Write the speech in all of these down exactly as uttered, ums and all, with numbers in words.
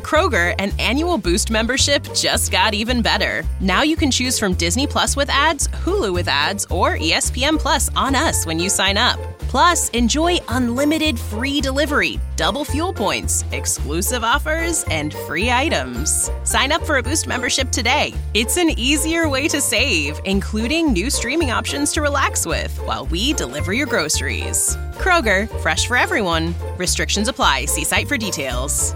Kroger, an annual Boost membership just got even better. Now you can choose from Disney Plus with ads, Hulu with ads, or E S P N Plus on us when you sign up. Plus, enjoy unlimited free delivery, double fuel points, exclusive offers, and free items. Sign up for a Boost membership today. It's an easier way to save, including new streaming options to relax with while we deliver your groceries. Kroger, fresh for everyone. Restrictions apply. See site for details.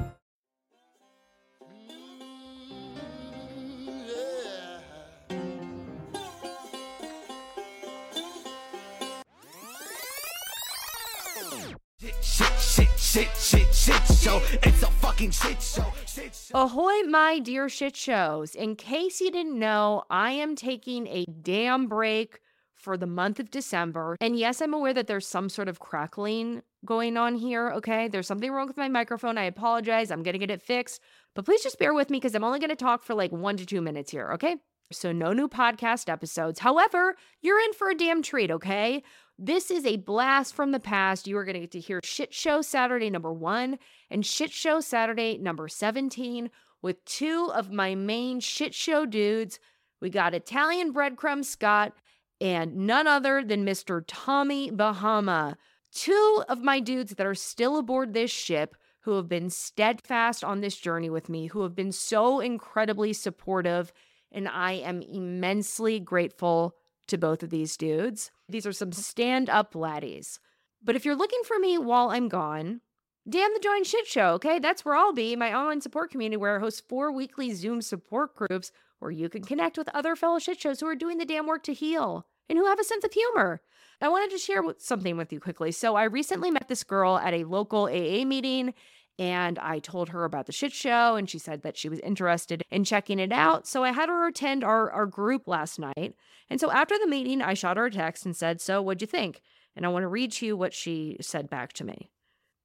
Shit, shit, shit, shit, shit show. It's a fucking shit show. Shit show. Ahoy, my dear shit shows. In case you didn't know, I am taking a damn break for the month of December. And yes, I'm aware that there's some sort of crackling going on here, okay? There's something wrong with my microphone. I apologize. I'm going to get it fixed. But please just bear with me because I'm only going to talk for like one to two minutes here, okay? So no new podcast episodes. However, you're in for a damn treat, okay? This is a blast from the past. You are going to get to hear Shit Show Saturday number one and Shit Show Saturday number seventeen with two of my main shit show dudes. We got Italian Breadcrumb Scott and none other than Mister Tommy Bahama. Two of my dudes that are still aboard this ship who have been steadfast on this journey with me, who have been so incredibly supportive, and I am immensely grateful to both of these dudes. These are some stand-up laddies. But if you're looking for me while I'm gone, damn the Join Shit Show, okay? That's where I'll be, my online support community where I host four weekly Zoom support groups where you can connect with other fellow shit shows who are doing the damn work to heal and who have a sense of humor. I wanted to share something with you quickly. So I recently met this girl at a local A A meeting, and I told her about the shit show, and she said that she was interested in checking it out. So I had her attend our, our group last night. And so after the meeting, I shot her a text and said, so what'd you think? And I want to read to you what she said back to me.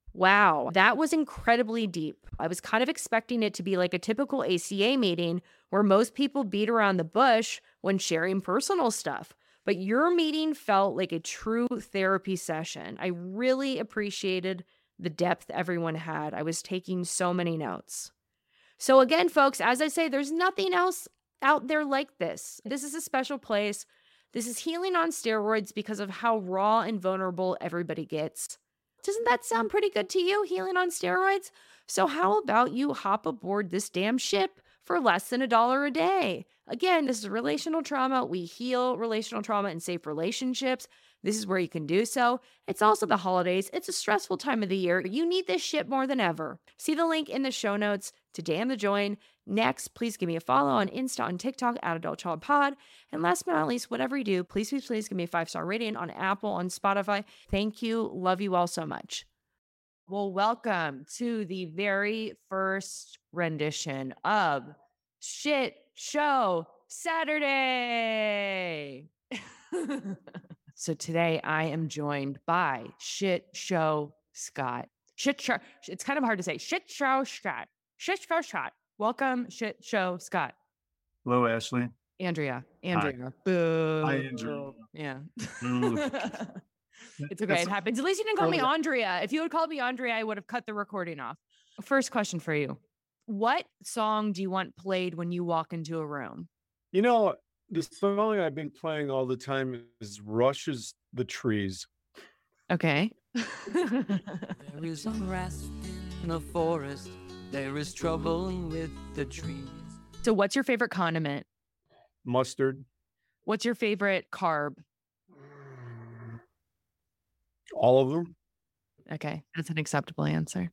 Wow, that was incredibly deep. I was kind of expecting it to be like a typical A C A meeting where most people beat around the bush when sharing personal stuff. But your meeting felt like a true therapy session. I really appreciated the depth everyone had. I was taking so many notes. So again, folks, as I say, there's nothing else out there like this. This is a special place. This is healing on steroids because of how raw and vulnerable everybody gets. Doesn't that sound pretty good to you, healing on steroids? So how about you hop aboard this damn ship for less than a dollar a day? Again, this is relational trauma. We heal relational trauma and save relationships. This is where you can do so. It's also the holidays. It's a stressful time of the year. You need this shit more than ever. See the link in the show notes to Damn the Join. Next, please give me a follow on Insta, on TikTok, at Adult Child Pod. And last but not least, whatever you do, please, please, please give me a five-star rating on Apple, on Spotify. Thank you. Love you all so much. Well, welcome to the very first rendition of Shit Show Saturday. So today I am joined by Shit Show Scott. Shit Show. It's kind of hard to say. Shit Show Scott. Shit Show Scott. Welcome, Shit Show Scott. Hello, Ashley. Andrea. Andrea. Boo. Hi, Andrea. Yeah. Boo. It's okay. It happens. At least you didn't call me Andrea. If you had called me Andrea, I would have cut the recording off. First question for you. What song do you want played when you walk into a room? You know, the song I've been playing all the time is Rush's The Trees. Okay. There is unrest in the forest. There is trouble with the trees. So what's your favorite condiment? Mustard. What's your favorite carb? All of them. Okay. That's an acceptable answer.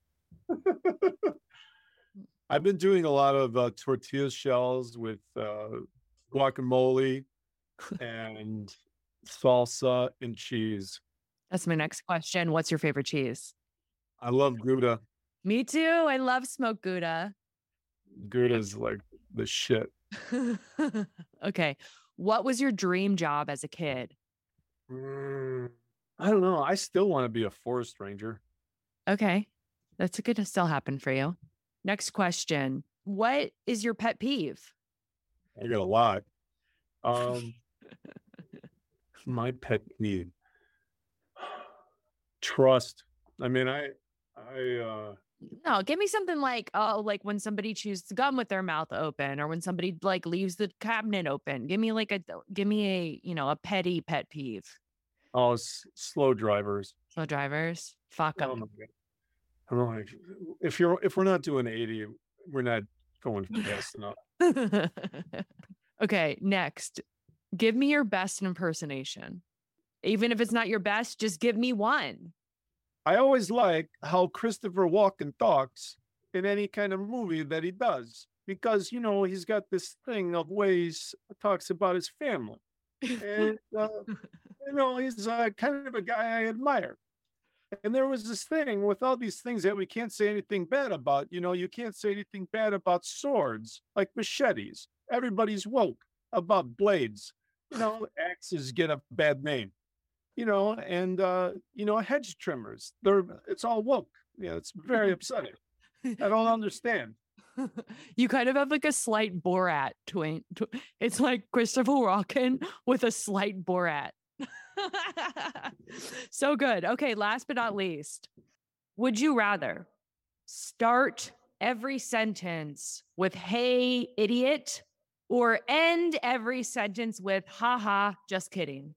I've been doing a lot of uh, tortilla shells with uh, guacamole and salsa and cheese. That's my next question. What's your favorite cheese? I love Gouda. Me too. I love smoked Gouda. Gouda's like the shit. Okay. What was your dream job as a kid? Mm, I don't know. I still want to be a forest ranger. Okay. That's good to still happen for you. Next question. What is your pet peeve? I got a lot. Um, my pet peeve. Trust. I mean, I, I, uh, No, give me something like, oh, like when somebody chews the gum with their mouth open, or when somebody like leaves the cabinet open. Give me like a, give me a, you know, a petty pet peeve. Oh, s- slow drivers. So drivers, fuck Oh my them. God. I'm like, if you're if we're not doing eighty, we're not going fast enough. Okay, next, give me your best impersonation. Even if it's not your best, just give me one. I always like how Christopher Walken talks in any kind of movie that he does because you know he's got this thing of ways talks about his family, and uh, you know he's uh, kind of a guy I admire. And there was this thing with all these things that we can't say anything bad about. You know, you can't say anything bad about swords like machetes. Everybody's woke about blades. You know, axes get a bad name. You know, and uh, you know, hedge trimmers. They're it's all woke. Yeah, it's very upsetting. I don't understand. You kind of have like a slight Borat twin. tw- It's like Christopher Walken with a slight Borat. So good. Okay, last but not least, would you rather start every sentence with "Hey, idiot," or end every sentence with "Haha, just kidding"?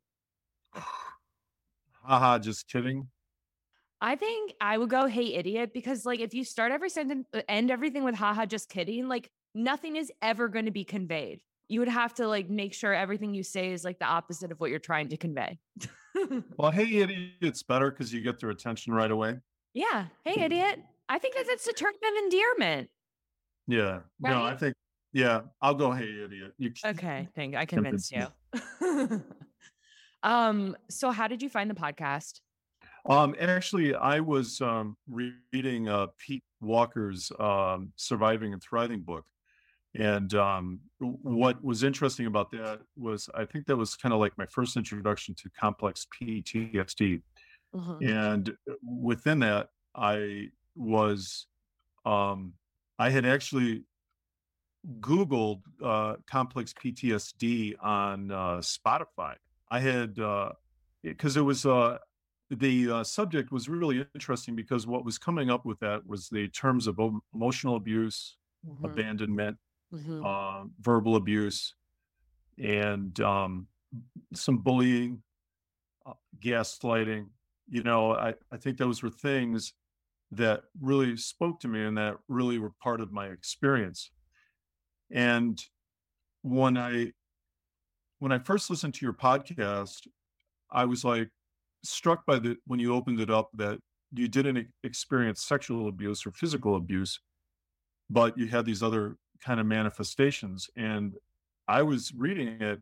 Haha, just kidding. I think I would go, "Hey, idiot," because like if you start every sentence, uh, end everything with "Haha, just kidding," like nothing is ever going to be conveyed. You would have to like make sure everything you say is like the opposite of what you're trying to convey. Well, hey, idiot's better because you get their attention right away. Yeah. Hey, idiot. I think that that's a term of endearment, Yeah. No, I right? think, yeah, I'll go, hey, idiot. You Okay. Thank I convinced convinced me. you. um, so how did you find the podcast? Um, actually, I was um, reading uh, Pete Walker's um, Surviving and Thriving book. And um, w- what was interesting about that was I think that was kind of like my first introduction to complex P T S D. Mhm. And within that, I was, um, I had actually Googled uh, complex P T S D on uh, Spotify. I had, because it was, uh, the uh, subject was really interesting because what was coming up with that was the terms of em- emotional abuse, Mhm. abandonment, Mhm. uh, verbal abuse, and um, some bullying, uh, gaslighting. You know, I, I think those were things that really spoke to me and that really were part of my experience. And when I when I first listened to your podcast, I was like struck by the when you opened it up that you didn't e- experience sexual abuse or physical abuse, but you had these other kind of manifestations. And I was reading it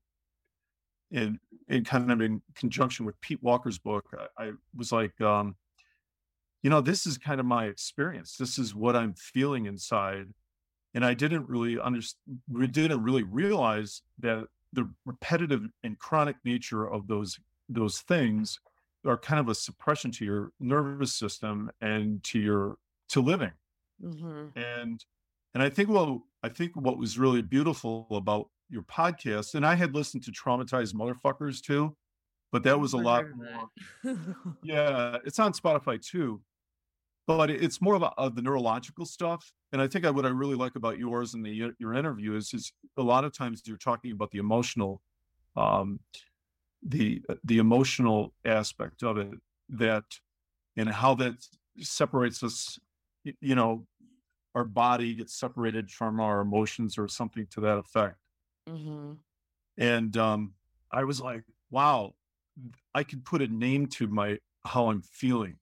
in in kind of in conjunction with Pete Walker's book. I, I was like, um, you know, this is kind of my experience. This is what I'm feeling inside. And I didn't really understand, didn't really realize that the repetitive and chronic nature of those those things are kind of a suppression to your nervous system and to your to living. Mhm. And and I think well, I think what was really beautiful about your podcast, and I had listened to Traumatized Motherfuckers too, but that was a Never lot heard of more. that. Yeah, it's on Spotify too, but it- it's more of, a, of the neurological stuff. And I think I, what I really like about yours and the your interview is is a lot of times you're talking about the emotional, um, the the emotional aspect of it, that and how that separates us. y- You know, our body gets separated from our emotions or something to that effect. Mhm. And um, I was like, wow, I could put a name to my how I'm feeling,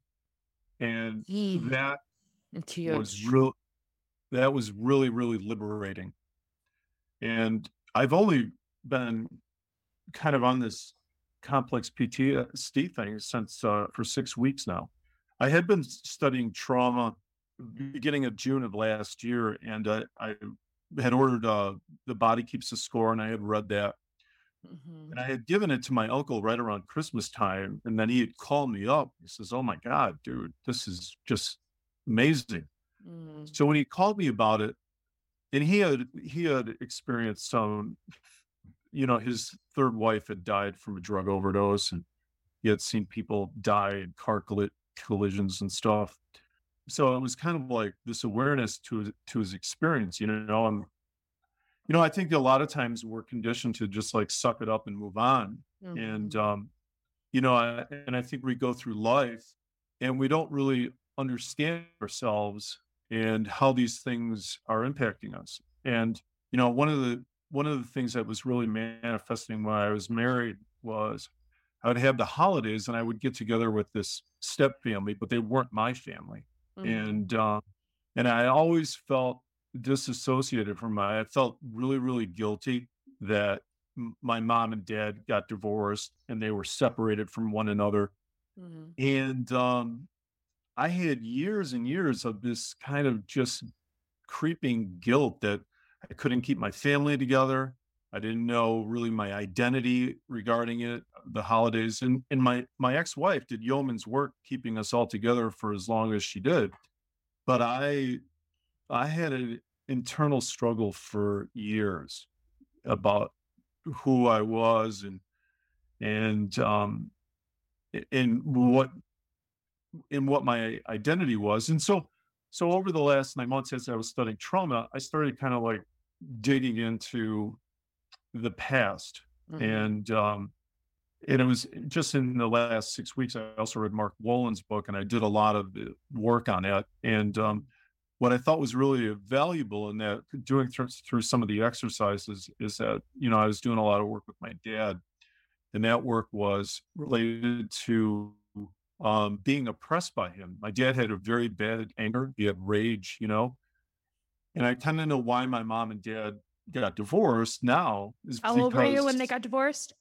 and Mm. that It's was huge. real. That was really really liberating. And I've only been kind of on this complex P T S D thing since uh, for six weeks now. I had been studying trauma beginning of June of last year, and uh, I had ordered uh, The Body Keeps the Score, and I had read that. Mhm. And I had given it to my uncle right around Christmas time. And then he had called me up. He says, "Oh my God, dude, this is just amazing." Mm. So when he called me about it, and he had he had experienced some, you know, his third wife had died from a drug overdose, and he had seen people die in car colli- collisions and stuff. so it was kind of like this awareness to his, to his experience, you know, and you know, I think a lot of times we're conditioned to just like suck it up and move on. And Mhm. um, you know, I, and I think we go through life and we don't really understand ourselves and how these things are impacting us. And you know, one of the one of the things that was really manifesting when I was married was I would have the holidays and I would get together with this step family, but they weren't my family. Mhm. And uh, and I always felt disassociated from my. I felt really, really guilty that m- my mom and dad got divorced and they were separated from one another. Mhm. And um, I had years and years of this kind of just creeping guilt that I couldn't keep my family together. I didn't know really my identity regarding it, the holidays. And and my my ex-wife did yeoman's work keeping us all together for as long as she did. But I I had an internal struggle for years about who I was and and um a- and what in what my identity was. And so so over the last nine months as I was studying trauma, I started kind of like digging into the past. Mhm. And um and it was just in the last six weeks, I also read Mark Wolyn's book and I did a lot of the work on it. And um what I thought was really valuable in that doing through, through some of the exercises is that, you know, I was doing a lot of work with my dad, and that work was related to um, being oppressed by him. My dad had a very bad anger. He had rage, you know, and I kind of know why my mom and dad got divorced now is How old were you when they because got divorced?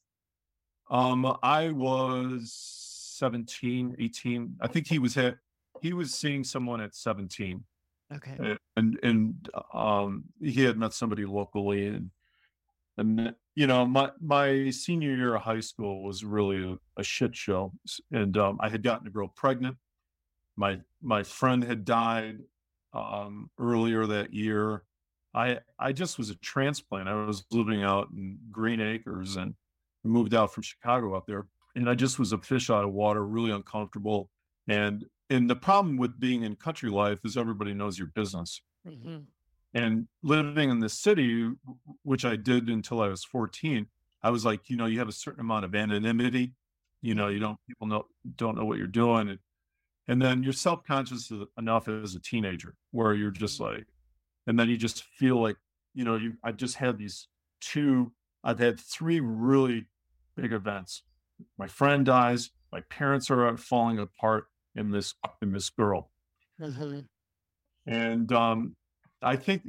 um, I was seventeen, eighteen. I think he was at, he was seeing someone at seventeen. Okay. A and and, um, he had met somebody locally, and and then, you know, my my senior year of high school was really a a shit show, s and, um, I had gotten a girl pregnant. My my friend had died, um, earlier that year. I I just was a transplant. I was living out in Green Acres and moved out from Chicago up there, and I just was a fish out of water, really uncomfortable, and and the problem with being in country life is everybody knows your business. Mhm. And living in the city, w- which I did until I was fourteen, I was like, you know, you have a certain amount of anonymity. You know, you Mhm. don't people know don't know what you're doing, and, and then you're self conscious enough as a teenager where you're just Mhm. like, and then you just feel like, you know, you. I just had these two. I've had three really big events. My friend dies. My parents are falling apart in this in this girl, Mhm. and um, I think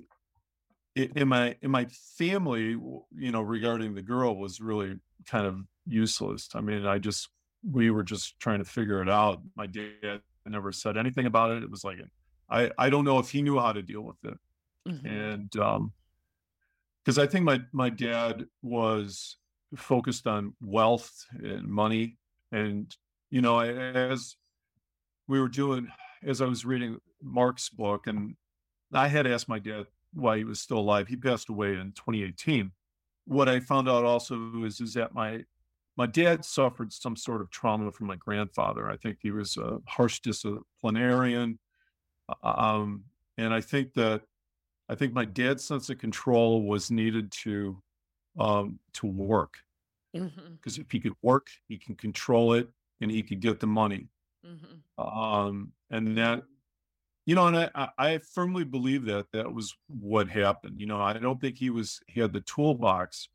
I in my in my family, w you know, regarding the girl was really kind of useless. I mean, I just we were just trying to figure it out. My dad never said anything about it. It was like, I I don't know if he knew how to deal with it. Mhm. And, um, because I think my my dad was focused on wealth and money. And, you know, I as we were doing as I was reading Mark's book, and I had asked my dad why he was still alive. He passed away in twenty eighteen. What I found out also is is that my my dad suffered some sort of trauma from my grandfather. I think he was a harsh disciplinarian, uh, um, and I think that I think my dad's sense of control was needed to um, to work, Mhm. because if he could work, he can control it and he could get the money. Mhm. Um, and that You know, and I I I firmly believe that that was what happened. You know, I don't think he was he had the toolbox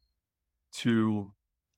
to,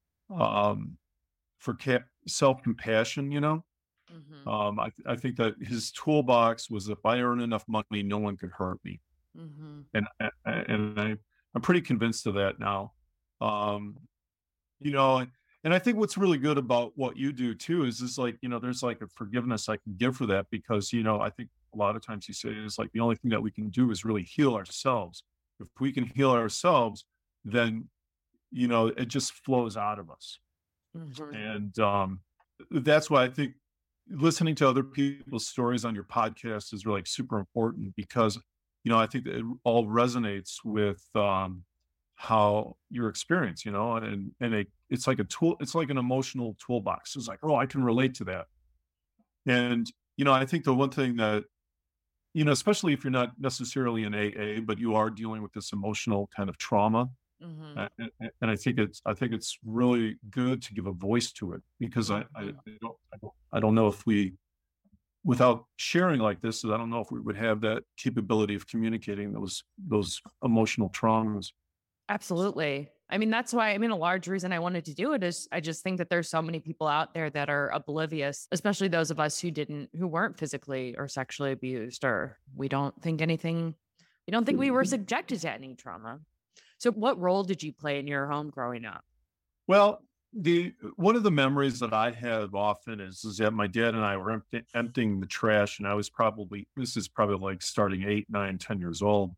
um, for ca self-compassion, you know? Mhm. Um, I I think that his toolbox was, if I earn enough money, no one could hurt me. Mhm. And a a and I I'm pretty convinced of that now. Um, you know, and and I think what's really good about what you do too is is like, you know, there's like a forgiveness I can give for that, because, you know, I think a lot of times you say it's like the only thing that we can do is really heal ourselves. If we can heal ourselves, then, you know, it just flows out of us. Mhm. And um that's why I think listening to other people's stories on your podcast is really super important, because, you know, I think that it all resonates with um how your experience, you know, and and it, it's like a tool, it's like an emotional toolbox. It's like, oh, I can relate to that. And you know, I think the one thing that you know, especially if you're not necessarily in A A, but you are dealing with this emotional kind of trauma. Hmm. Uh, and, and and I think it's I think it's really good to give a voice to it because I I, I don't I don't I don't know if we without sharing like this, I don't know if we would have that capability of communicating those those emotional traumas. Absolutely. I mean, that's why, I mean, a large reason I wanted to do it is I just think that there's so many people out there that are oblivious, especially those of us who didn't, who weren't physically or sexually abused, or we don't think anything, we don't think we were subjected to any trauma. So, what role did you play in your home growing up? Well, the one of the memories that I have often is is that my dad and I were empty, emptying the trash, and I was probably this is probably like starting eight, nine, ten years old.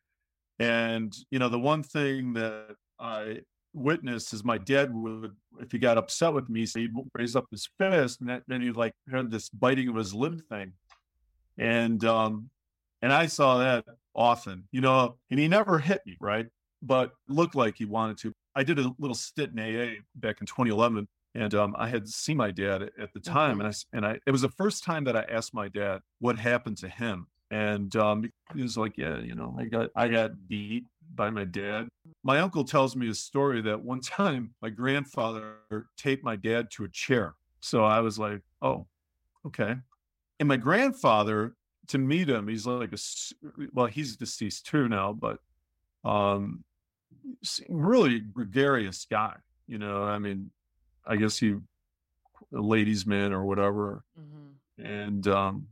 And you know, the one thing that I witnessed is my dad would, if he got upset with me, so he'd raise up his fist, and that, then he'd like had this biting of his lip thing, and um, and I saw that often, you know, and he never hit me, right? But looked like he wanted to. I did a little stint in A A back in twenty eleven, and um, I had seen my dad at, at the time, Okay. and I s- and I it was the first time that I asked my dad what happened to him, and um, he was like, "Yeah, you know, I got I got beat by my dad." My uncle tells me a story that one time my grandfather taped my dad to a chair, so I was like, "Oh, okay." And my grandfather, to meet him, he's like a s- well, he's deceased too now, but um s- really gregarious guy. You know, I mean, I guess he a ladies' man or whatever. Hmm. And um,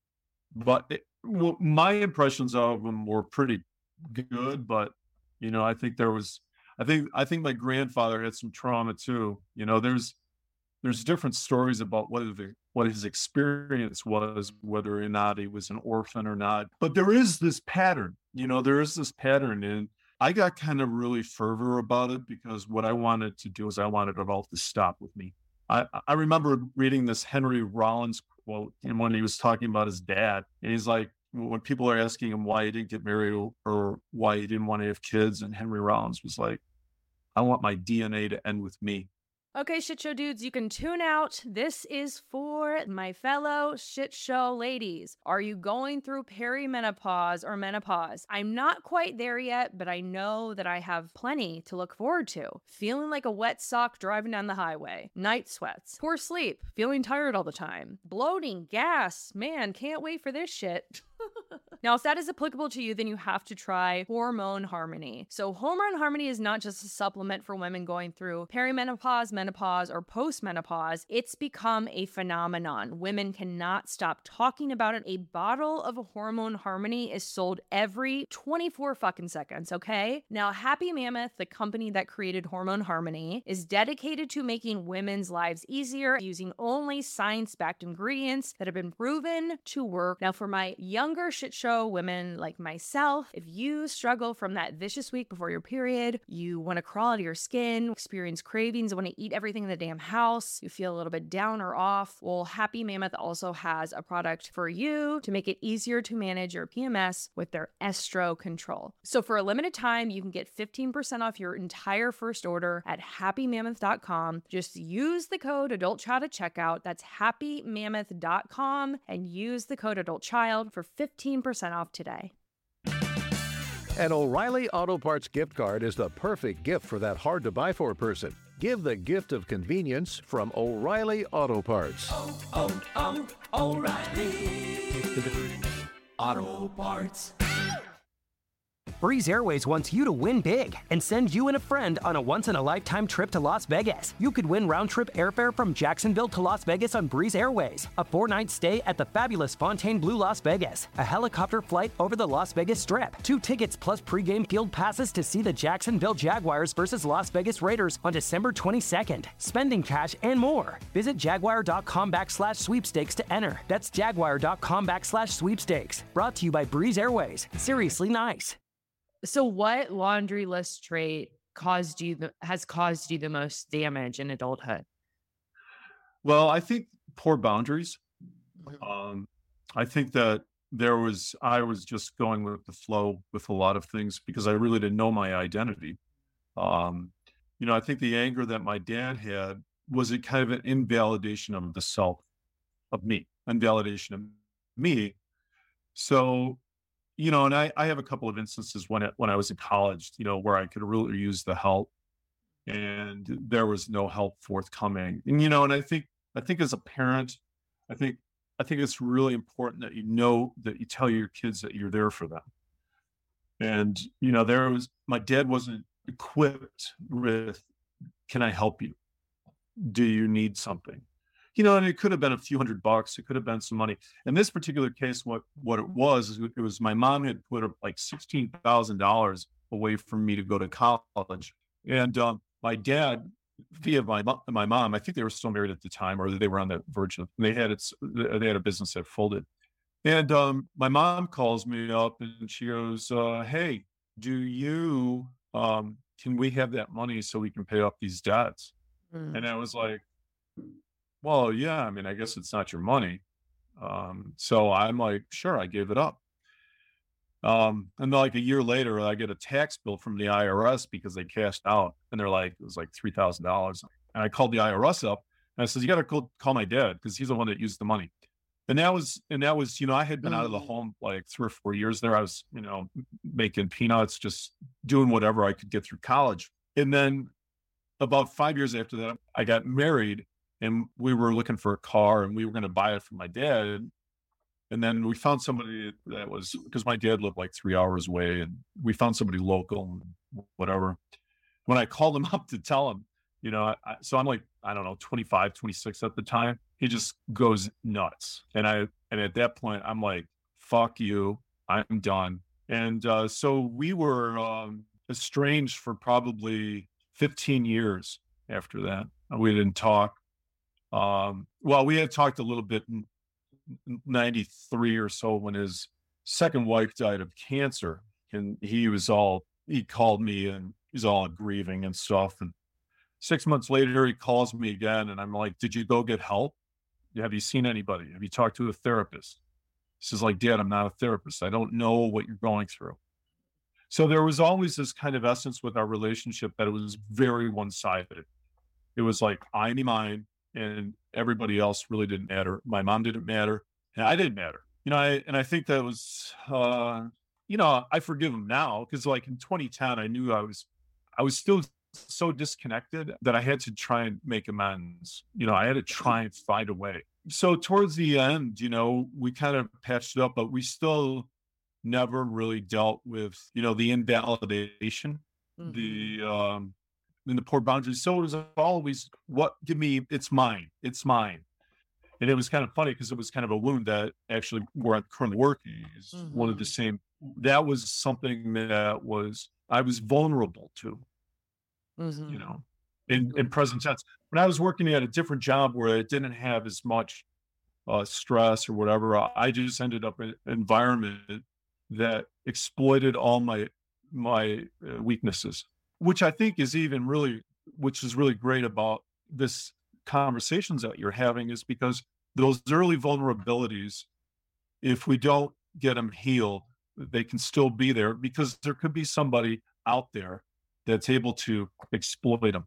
but it, well, my impressions of him were pretty good. But you know, I think there was, I think, I think my grandfather had some trauma too. You know, there's there's different stories about what the what his experience was, whether or not he was an orphan or not. But there is this pattern, you know, there is this pattern, and I got kind of really fervor about it because what I wanted to do is I wanted it all to stop with me. I, I remember reading this Henry Rollins quote, and when he was talking about his dad, and he's like, when people are asking him why he didn't get married or, or why he didn't want to have kids, and Henry Rollins was like, I want my D N A to end with me. Okay, shit show dudes, you can tune out. This is for my fellow shit show ladies. Are you going through perimenopause or menopause? I'm not quite there yet, but I know that I have plenty to look forward to. Feeling like a wet sock driving down the highway, night sweats, poor sleep, feeling tired all the time, bloating, gas. Man, can't wait for this shit. Now, if that is applicable to you, then you have to try Hormone Harmony. So, Hormone Harmony is not just a supplement for women going through perimenopause, menopause, or postmenopause. It's become a phenomenon. Women cannot stop talking about it. A bottle of Hormone Harmony is sold every twenty-four fucking seconds, okay? Now, Happy Mammoth, the company that created Hormone Harmony, is dedicated to making women's lives easier using only science-backed ingredients that have been proven to work. Now, for my younger shit show women like myself, if you struggle from that vicious week before your period, you want to crawl out of your skin, experience cravings, want to eat everything in the damn house, you feel a little bit down or off, well, Happy Mammoth also has a product for you to make it easier to manage your P M S with their Estro Control. So for a limited time, you can get fifteen percent off your entire first order at happy mammoth dot com. Just use the code AdultChild at checkout. That's happy mammoth dot com and use the code AdultChild for fifteen percent off today. An O'Reilly Auto Parts gift card is the perfect gift for that hard-to-buy-for person. Give the gift of convenience from O'Reilly Auto Parts. Oh, oh, O'Reilly Auto Parts. Breeze Airways wants you to win big and send you and a friend on a once-in-a-lifetime trip to Las Vegas. You could win round-trip airfare from Jacksonville to Las Vegas on Breeze Airways, a four-night stay at the fabulous Fontainebleau Las Vegas, a helicopter flight over the Las Vegas Strip, two tickets plus pregame field passes to see the Jacksonville Jaguars versus Las Vegas Raiders on December twenty-second, spending cash, and more. Visit jaguar.com backslash sweepstakes to enter. That's jaguar.com backslash sweepstakes. Brought to you by Breeze Airways. Seriously nice. So what laundry list trait caused you the, has caused you the most damage in adulthood? Well, I think poor boundaries. Um, I think that there was, I was just going with the flow with a lot of things because I really didn't know my identity. Um, you know, I think the anger that my dad had was a kind of an invalidation of the self, of me, invalidation of me. So, you know, and I, I have a couple of instances when it, when I was in college, you know, where I could really use the help and there was no help forthcoming. And, you know, and I think, I think as a parent, I think, I think it's really important that you know that you tell your kids that you're there for them. And, you know, there was, my dad wasn't equipped with, can I help you? Do you need something? You know, and it could have been a few hundred bucks. It could have been some money. In this particular case, what, what it was, is it was my mom had put up like sixteen thousand dollars away from me to go to college. And um, my dad, via my, mo- my mom, I think they were still married at the time, or they were on the verge of, they had it's, they had a business that folded. And um, my mom calls me up and she goes, uh, hey, do you, um, can we have that money so we can pay off these debts? Mm. And I was like, well, yeah, I mean, I guess it's not your money. Um, so I'm like, sure, I gave it up. Um, and then like a year later, I get a tax bill from the I R S because they cashed out and they're like, it was like three thousand dollars. And I called the I R S up and I said, you got to call, call my dad because he's the one that used the money. And that was, and that was, you know, I had been out of the Mm. home like three or four years there. I was, you know, making peanuts, just doing whatever I could get through college. And then about five years after that, I got married and we were looking for a car and we were going to buy it for my dad. And then we found somebody that was, because my dad lived like three hours away and we found somebody local and whatever. When I called him up to tell him, you know, I, I- so I'm like, I don't know, twenty-five, twenty-six at the time. He just goes nuts. And I, and at that point, I'm like, fuck you, I'm done. And uh, so we were um, estranged for probably fifteen years after that. We didn't talk. Um, well, we had talked a little bit in ninety-three or so when his second wife died of cancer. And he was all, he called me and he's all grieving and stuff. And six months later, he calls me again. And I'm like, did you go get help? Have you seen anybody? Have you talked to a therapist? He says like, Dad, I'm not a therapist. I don't know what you're going through. So there was always this kind of essence with our relationship that it was very one-sided. It was like, I need mine and everybody else really didn't matter. My mom didn't matter and I didn't matter. You know, I, and I think that was, uh, you know, I forgive him now because like in twenty ten, I knew I was, I was still so disconnected that I had to try and make amends. You know, I had to try and find a way. So towards the end, you know, we kind of patched it up, but we still never really dealt with, you know, the invalidation, Mhm. the, um, and the poor boundaries. So it was always, what, give me, it's mine, it's mine. And it was kind of funny because it was kind of a wound that actually where I'm currently working is one of the same. That was something that was, I was vulnerable to, Mhm. you know, in, in present tense. When I was working at a different job where it didn't have as much uh, stress or whatever, I I just ended up in an environment that exploited all my my uh, weaknesses, which I think is even really, which is really great about this conversations that you're having is because those early vulnerabilities, if we don't get them healed, they can still be there because there could be somebody out there that's able to exploit them.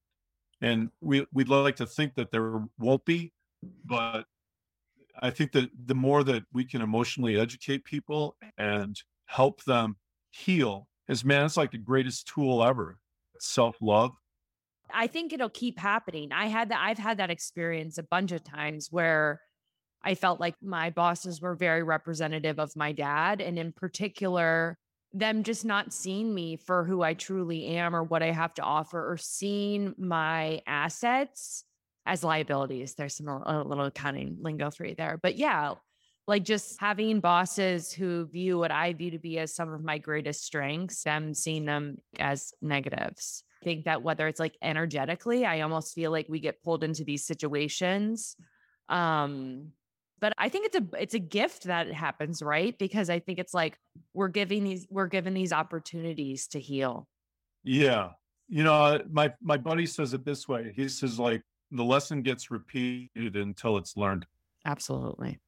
And we, we'd like to think that there won't be, but I think that the more that we can emotionally educate people and help them heal is, man, it's like the greatest tool ever. Self-love. I think it'll keep happening. I had that I've had that experience a bunch of times where I felt like my bosses were very representative of my dad, and in particular, them just not seeing me for who I truly am or what I have to offer, or seeing my assets as liabilities. There's some a little accounting lingo for you there. But yeah, like just having bosses who view what I view to be as some of my greatest strengths, them seeing them as negatives. I think that whether it's like energetically, I almost feel like we get pulled into these situations. Um, but I think it's a it's a gift that it happens, right? Because I think it's like we're giving these we're given these opportunities to heal. Yeah. You know, my, my buddy says it this way. He says like the lesson gets repeated until it's learned. Absolutely.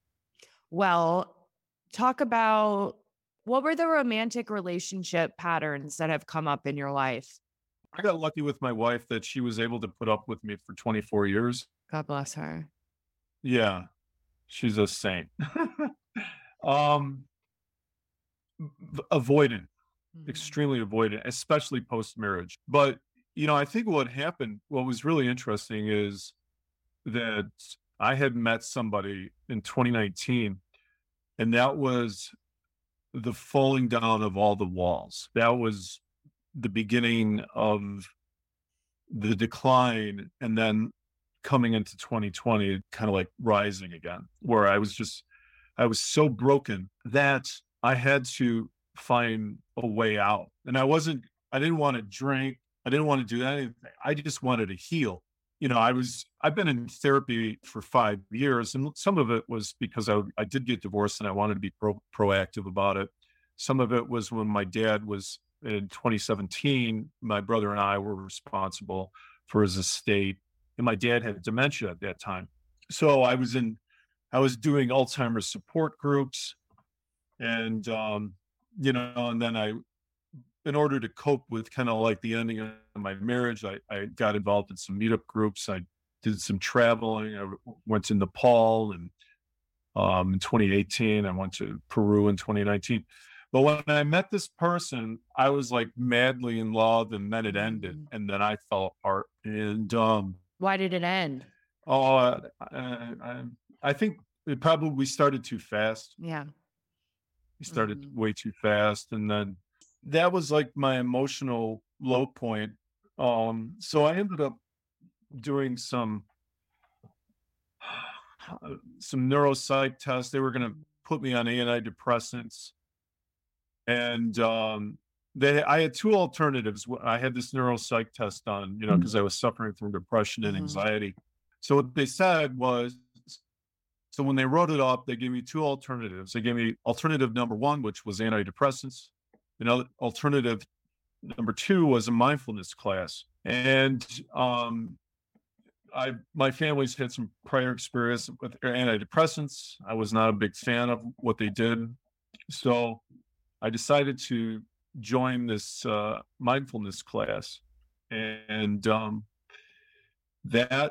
Well, talk about what were the romantic relationship patterns that have come up in your life? I got lucky with my wife that she was able to put up with me for twenty-four years. God bless her. Yeah. She's a saint. Um, v- avoidant, Mhm. extremely avoidant, especially post marriage. But, you know, I think what happened, what was really interesting is that I had met somebody in twenty nineteen, and that was the falling down of all the walls. That was the beginning of the decline. And then coming into twenty twenty, kind of like rising again, where I was just, I was so broken that I had to find a way out. And I wasn't, I didn't want to drink. I didn't want to do anything. I just wanted to heal. You know, I was, I've been in therapy for five years, and some of it was because I, I did get divorced and I wanted to be pro, proactive about it. Some of it was when my dad was in twenty seventeen, my brother and I were responsible for his estate. And my dad had dementia at that time. So I was in, I was doing Alzheimer's support groups, and, um, you know, and then I, in order to cope with kind of like the ending of my marriage, I, I got involved in some meetup groups. I did some traveling. I w- went to Nepal, and um, in twenty eighteen, I went to Peru in twenty nineteen. But when I met this person, I was like madly in love, and then it ended, Mhm. and then I fell apart. And um, Why did it end? oh, uh, I, I, I think it probably started too fast. Yeah. We started Mhm. way too fast, and then that was like my emotional low point. Um, so I ended up doing some some neuropsych tests. They were going to put me on antidepressants, and um, they I had two alternatives. W- I had this neuropsych test done, you know, because I was suffering from depression and Mhm. anxiety. So what they said was, so when they wrote it up, they gave me two alternatives. They gave me alternative number one, which was antidepressants. Another alternative number two was a mindfulness class. And um, I, my family's had some prior experience with antidepressants. I was not a big fan of what they did. So I decided to join this uh, mindfulness class. And um, that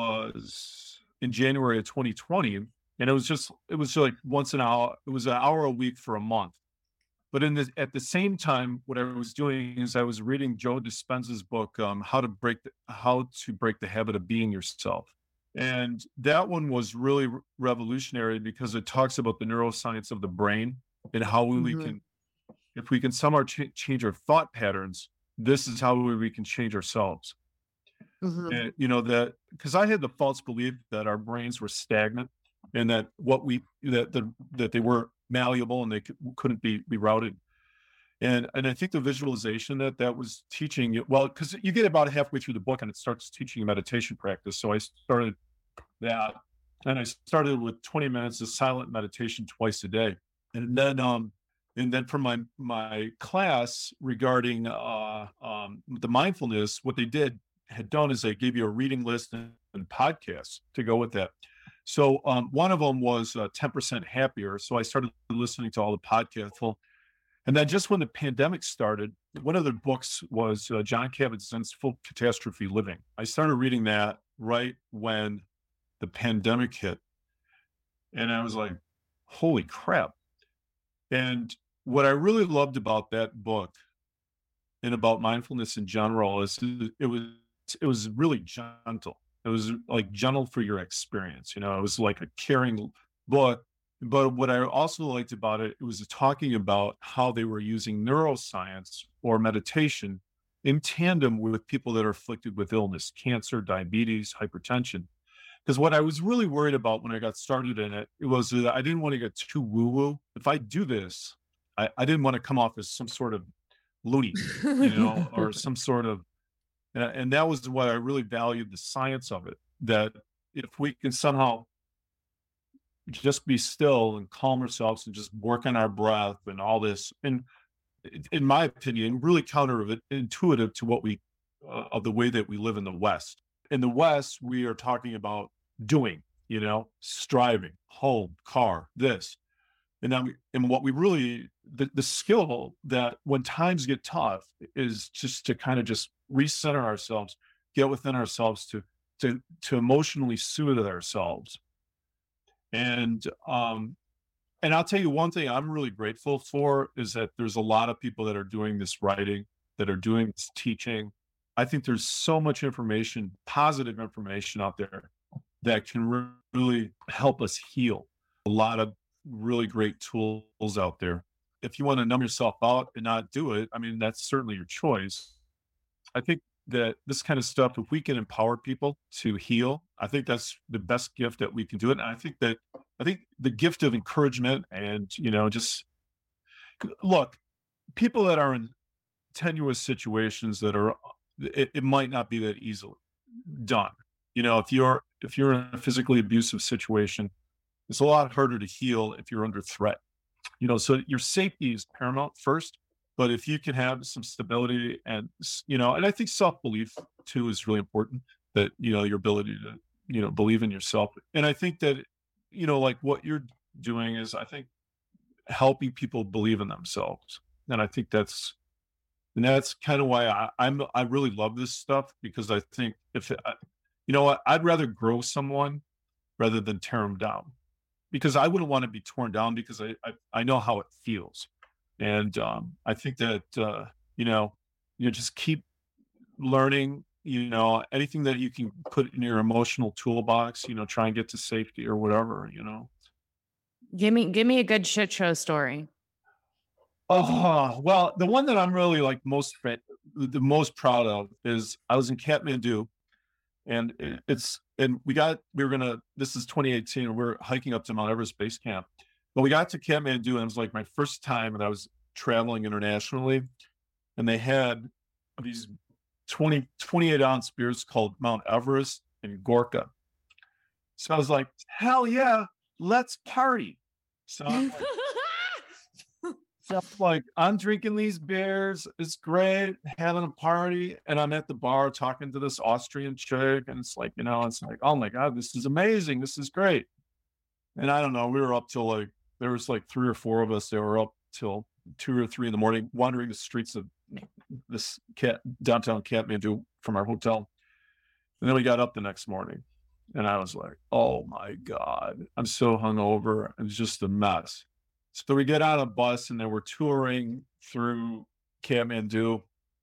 was in January of twenty twenty. And it was just, it was like once an hour, it was an hour a week for a month. But in the, at the same time, what I was doing is I was reading Joe Dispenza's book, um, How to Break the, How to Break the Habit of Being Yourself. And that one was really re- revolutionary because it talks about the neuroscience of the brain and how we Mhm. can, if we can somehow ch- change our thought patterns, this is how we we can change ourselves. Mhm. And you know that, because I had the false belief that our brains were stagnant, and that what we that the, that they were malleable, and they could, couldn't be be routed. And and I think the visualization that that was teaching you, well, because you get about halfway through the book and it starts teaching you meditation practice. So I started that, and I started with twenty minutes of silent meditation twice a day. And then um and then for my my class regarding uh um the mindfulness, what they did had done is they gave you a reading list and, and podcasts to go with that. So um one of them was uh, ten percent happier. So I started listening to all the podcasts. Well, and then just when the pandemic started, one of the books was uh, John Kabat-Zinn's Full Catastrophe Living. I started reading that right when the pandemic hit, and I was like, holy crap. And what I really loved about that book and about mindfulness in general is it was it was really gentle. It was like gentle for your experience. You know, it was like a caring book. But what I also liked about it, it was talking about how they were using neuroscience or meditation in tandem with people that are afflicted with illness, cancer, diabetes, hypertension. Because what I was really worried about when I got started in it, it was that I didn't want to get too woo-woo. If I do this, I, I didn't want to come off as some sort of loony, you know, or some sort of, and, and that was what I really valued, the science of it. That if we can somehow just be still and calm ourselves and just work on our breath and all this, and i- in my opinion, really counterintuitive to what we, uh, of the way that we live in the West. In the West, we are talking about doing, you know, striving, home, car, this. And now, we- and what we really, the, the skill that when times get tough is just to kind of just recenter ourselves, get within ourselves to, to, to emotionally soothe ourselves. And, um, And I'll tell you one thing I'm really grateful for is that there's a lot of people that are doing this writing, that are doing this teaching. I think there's so much information, positive information out there that can re- really help us heal. A lot of really great tools out there. If you want to numb yourself out and not do it, I mean, that's certainly your choice. I think that this kind of stuff, if we can empower people to heal, I think that's the best gift that we can do it. And I think that, I think the gift of encouragement and, you know, just look, people that are in tenuous situations that are, it, it might not be that easily done. You know, if you're, if you're in a physically abusive situation, it's a lot harder to heal if you're under threat. You know, so your safety is paramount first. But if you can have some stability and, you know, and I think self-belief too is really important, that, you know, your ability to, you know, believe in yourself. And I think that, you know, like what you're doing is, I think, helping people believe in themselves. And I think that's, and that's kind of why I, I'm, I really love this stuff, because I think if, it, you know what, I'd rather grow someone rather than tear them down, because I wouldn't want to be torn down, because I, I, I know how it feels. And um, I think that, uh, you know, you just keep learning, you know, anything that you can put in your emotional toolbox, you know, try and get to safety or whatever, you know. Give me give me a good shit show story. Oh, well, the one that I'm really like most, the most proud of is I was in Kathmandu, and it- it's, and we got, we were gonna, this is twenty eighteen, and we're hiking up to Mount Everest Base Camp. But we got to Kathmandu, and it was like my first time, and I was traveling internationally, and they had these twenty, twenty-eight ounce beers called Mount Everest and Gorka. So I was like, hell yeah, let's party. So I'm like, so I'm like, I'm drinking these beers, it's great, having a party, and I'm at the bar talking to this Austrian chick, and it's like, you know, it's like, oh my God, this is amazing, this is great. And I don't know, we were up till like, there was like three or four of us that were up till two or three in the morning, wandering the streets of this cat downtown Kathmandu from our hotel. And then we got up the next morning, and I was like, oh my God, I'm so hungover. It was just a mess. So we get on a bus, and then we're touring through Kathmandu.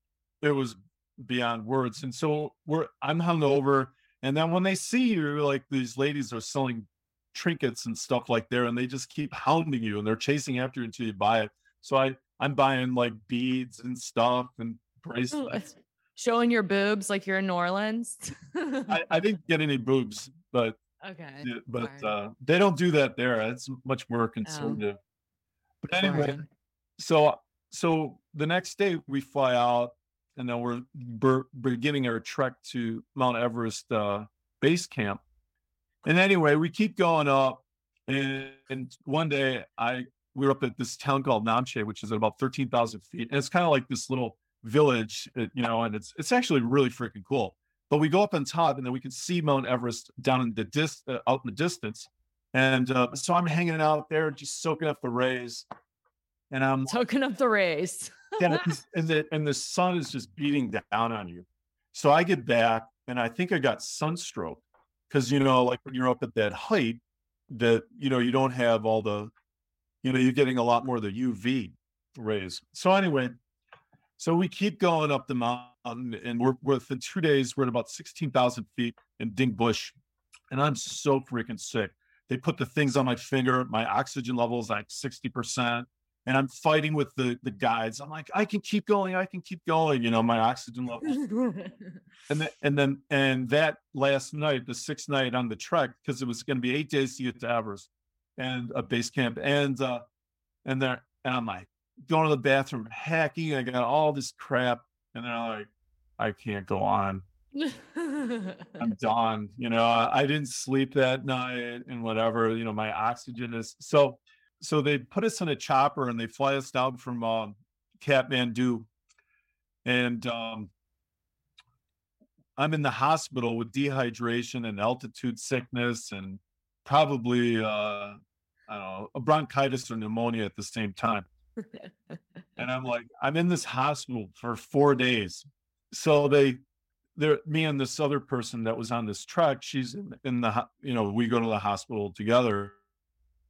It was beyond words. And so we're, I'm hungover. And then when they see you, like these ladies are selling trinkets and stuff like there, and they just keep hounding you, and they're chasing after you until you buy it. So I, I'm buying like beads and stuff and bracelets. Showing your boobs like you're in New Orleans. I, I didn't get any boobs, but Okay. yeah, but Fine. uh, they don't do that there. It's much more conservative. But anyway, so so the next day we fly out, and then we're ber- beginning our trek to Mount Everest uh, base camp. And anyway, we keep going up, and, and one day I we were up at this town called Namche, which is at about thirteen thousand feet, and it's kind of like this little village, uh, you know, and it's it's actually really freaking cool. But we go up on top, and then we can see Mount Everest down in the dis uh, out in the distance, and uh, so I'm hanging out there, just soaking up the rays, and I'm Token up the race. and, it's- and the and the sun is just beating down on you. So I get back, and I think I got sunstroke. Because, you know, like when you're up at that height, that, you know, you don't have all the, you know, you're getting a lot more of the U V rays. So anyway, so we keep going up the mountain, and we're within two days, we're at about sixteen thousand feet in Ding Bush. And I'm so freaking sick. They put the things on my finger, my oxygen level is like sixty percent. And I'm fighting with the, the guides. I'm like, I can keep going, I can keep going, you know, my oxygen level. And then, and then, and that last night, the sixth night on the trek, because it was going to be eight days to get to Everest and a base camp, and uh, and there, and I'm like going to the bathroom, hacking. I got all this crap, and they're like, I can't go on. I'm done. You know, I, I didn't sleep that night, and whatever. You know, my oxygen is so. So they put us in a chopper, and they fly us down from uh, Kathmandu, and um, I'm in the hospital with dehydration and altitude sickness, and probably uh, I don't know, a bronchitis or pneumonia at the same time. And I'm like, I'm in this hospital for four days. So they, they're me and this other person that was on this trek. She's in, in the, ho- you know, we go to the hospital together.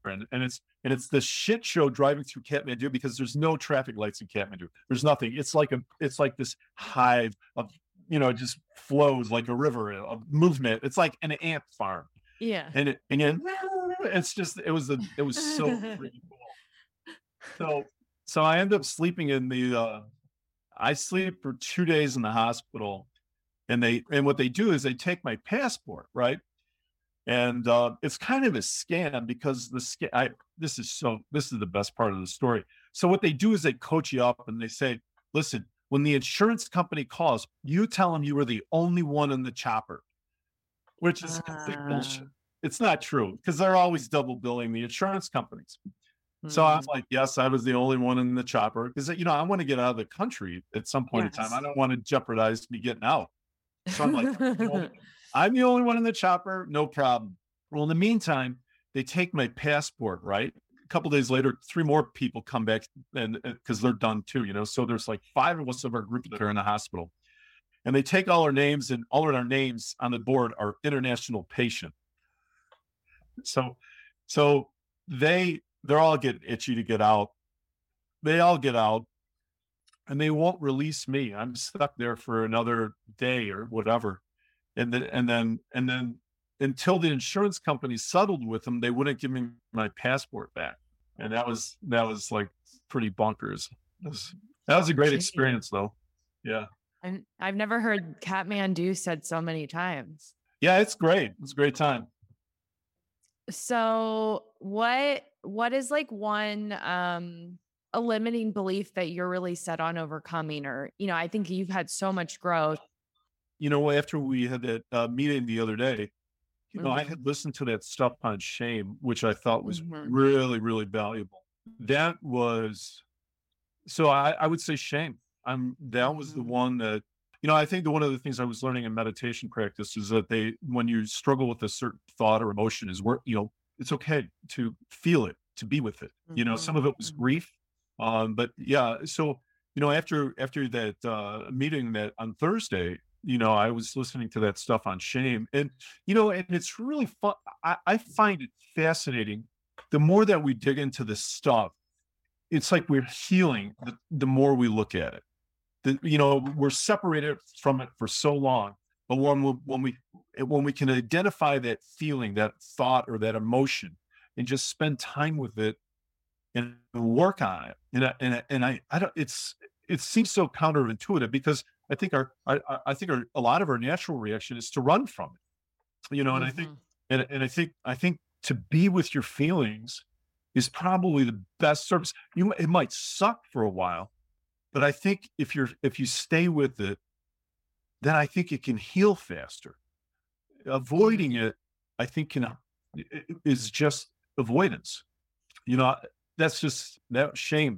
and, and it's and it's this shit show driving through Kathmandu because there's no traffic lights in Kathmandu. There's nothing. It's like a it's like this hive of, you know, it just flows like a river of movement. It's like an ant farm. Yeah. And it and then, it's just it was a it was so freaking cool. So so I end up sleeping in the uh I sleep for two days in the hospital, and they and what they do is they take my passport, right? And uh, it's kind of a scam because the sca- I this is so this is the best part of the story. So what they do is they coach you up and they say, listen, when the insurance company calls, you tell them you were the only one in the chopper, which is complete bullshit. It's not true because they're always double billing the insurance companies. So I'm like, yes, I was the only one in the chopper because, you know, I want to get out of the country at some point Yes. in time. I don't want to jeopardize me getting out. So I'm like, I'm the only- I'm the only one in the chopper, no problem. Well, in the meantime, they take my passport, right? A couple days later, three more people come back and because they're done too, you know. So there's like five of us of our group that are in the hospital. And they take all our names, and all of our names on the board are international patient. So so they they're all getting itchy to get out. They all get out, and they won't release me. I'm stuck there for another day or whatever. And then, and then, and then until the insurance company settled with them, they wouldn't give me my passport back. And that was, that was like pretty bonkers. That was, that was a great Gee. experience though. Yeah. And I've never heard Kathmandu said so many times. Yeah. It's great. It's a great time. So what what is like one um a limiting belief that you're really set on overcoming? Or, you know, I think you've had so much growth. You know, after we had that uh, meeting the other day, you know, I Mhm. had listened to that stuff on shame, which I thought was Mhm. really, really valuable. That was, so I, I would say shame. I'm, that was the Mhm. one that, you know, I think that one of the things I was learning in meditation practice is that they, when you struggle with a certain thought or emotion is where, you know, it's okay to feel it, to be with it. You know, some of it was Mhm. grief. Um, but yeah, so, you know, after, after that uh, meeting that on Thursday, you know, I was listening to that stuff on shame, and, you know, and it's really fun. I, I find it fascinating. The more that we dig into this stuff, it's like we're healing the, the more we look at it. The, you know, we're separated from it for so long, but when we, when we, when we can identify that feeling, that thought or that emotion, and just spend time with it and work on it. And I, and I, and I, I don't, it's, it seems so counterintuitive because I think our, I, I- I think our, a lot of our natural reaction is to run from it, you know, and I think, Mhm. and, and I think, I think to be with your feelings is probably the best service. You, it might suck for a while, but I think if you're, if you stay with it, then I think it can heal faster. Avoiding it, I think can, i- i- is just avoidance. You know, that's just that shame.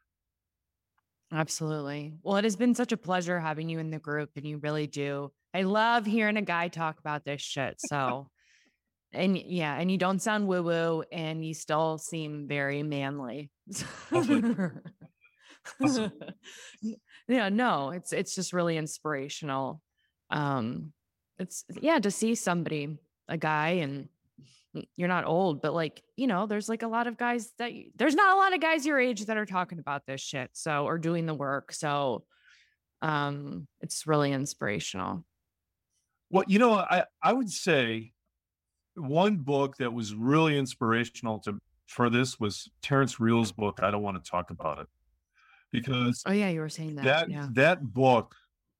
Absolutely. Well, it has been such a pleasure having you in the group, and you really do. I love hearing a guy talk about this shit. So, and y- yeah, and you don't sound woo woo, and you still seem very manly. Awesome. Awesome. Yeah, no, it's it's just really inspirational. Um, it's yeah, to see somebody, a guy, and y- you're not old, but like, you know, there's like a lot of guys that y- there's not a lot of guys your age that are talking about this shit. So, or doing the work. So, um, it's really inspirational. Well, you know, I, I would say one book that was really inspirational to for this was Terrence Reel's book. I don't want to talk about it because Oh yeah, you were saying that. that Yeah. that book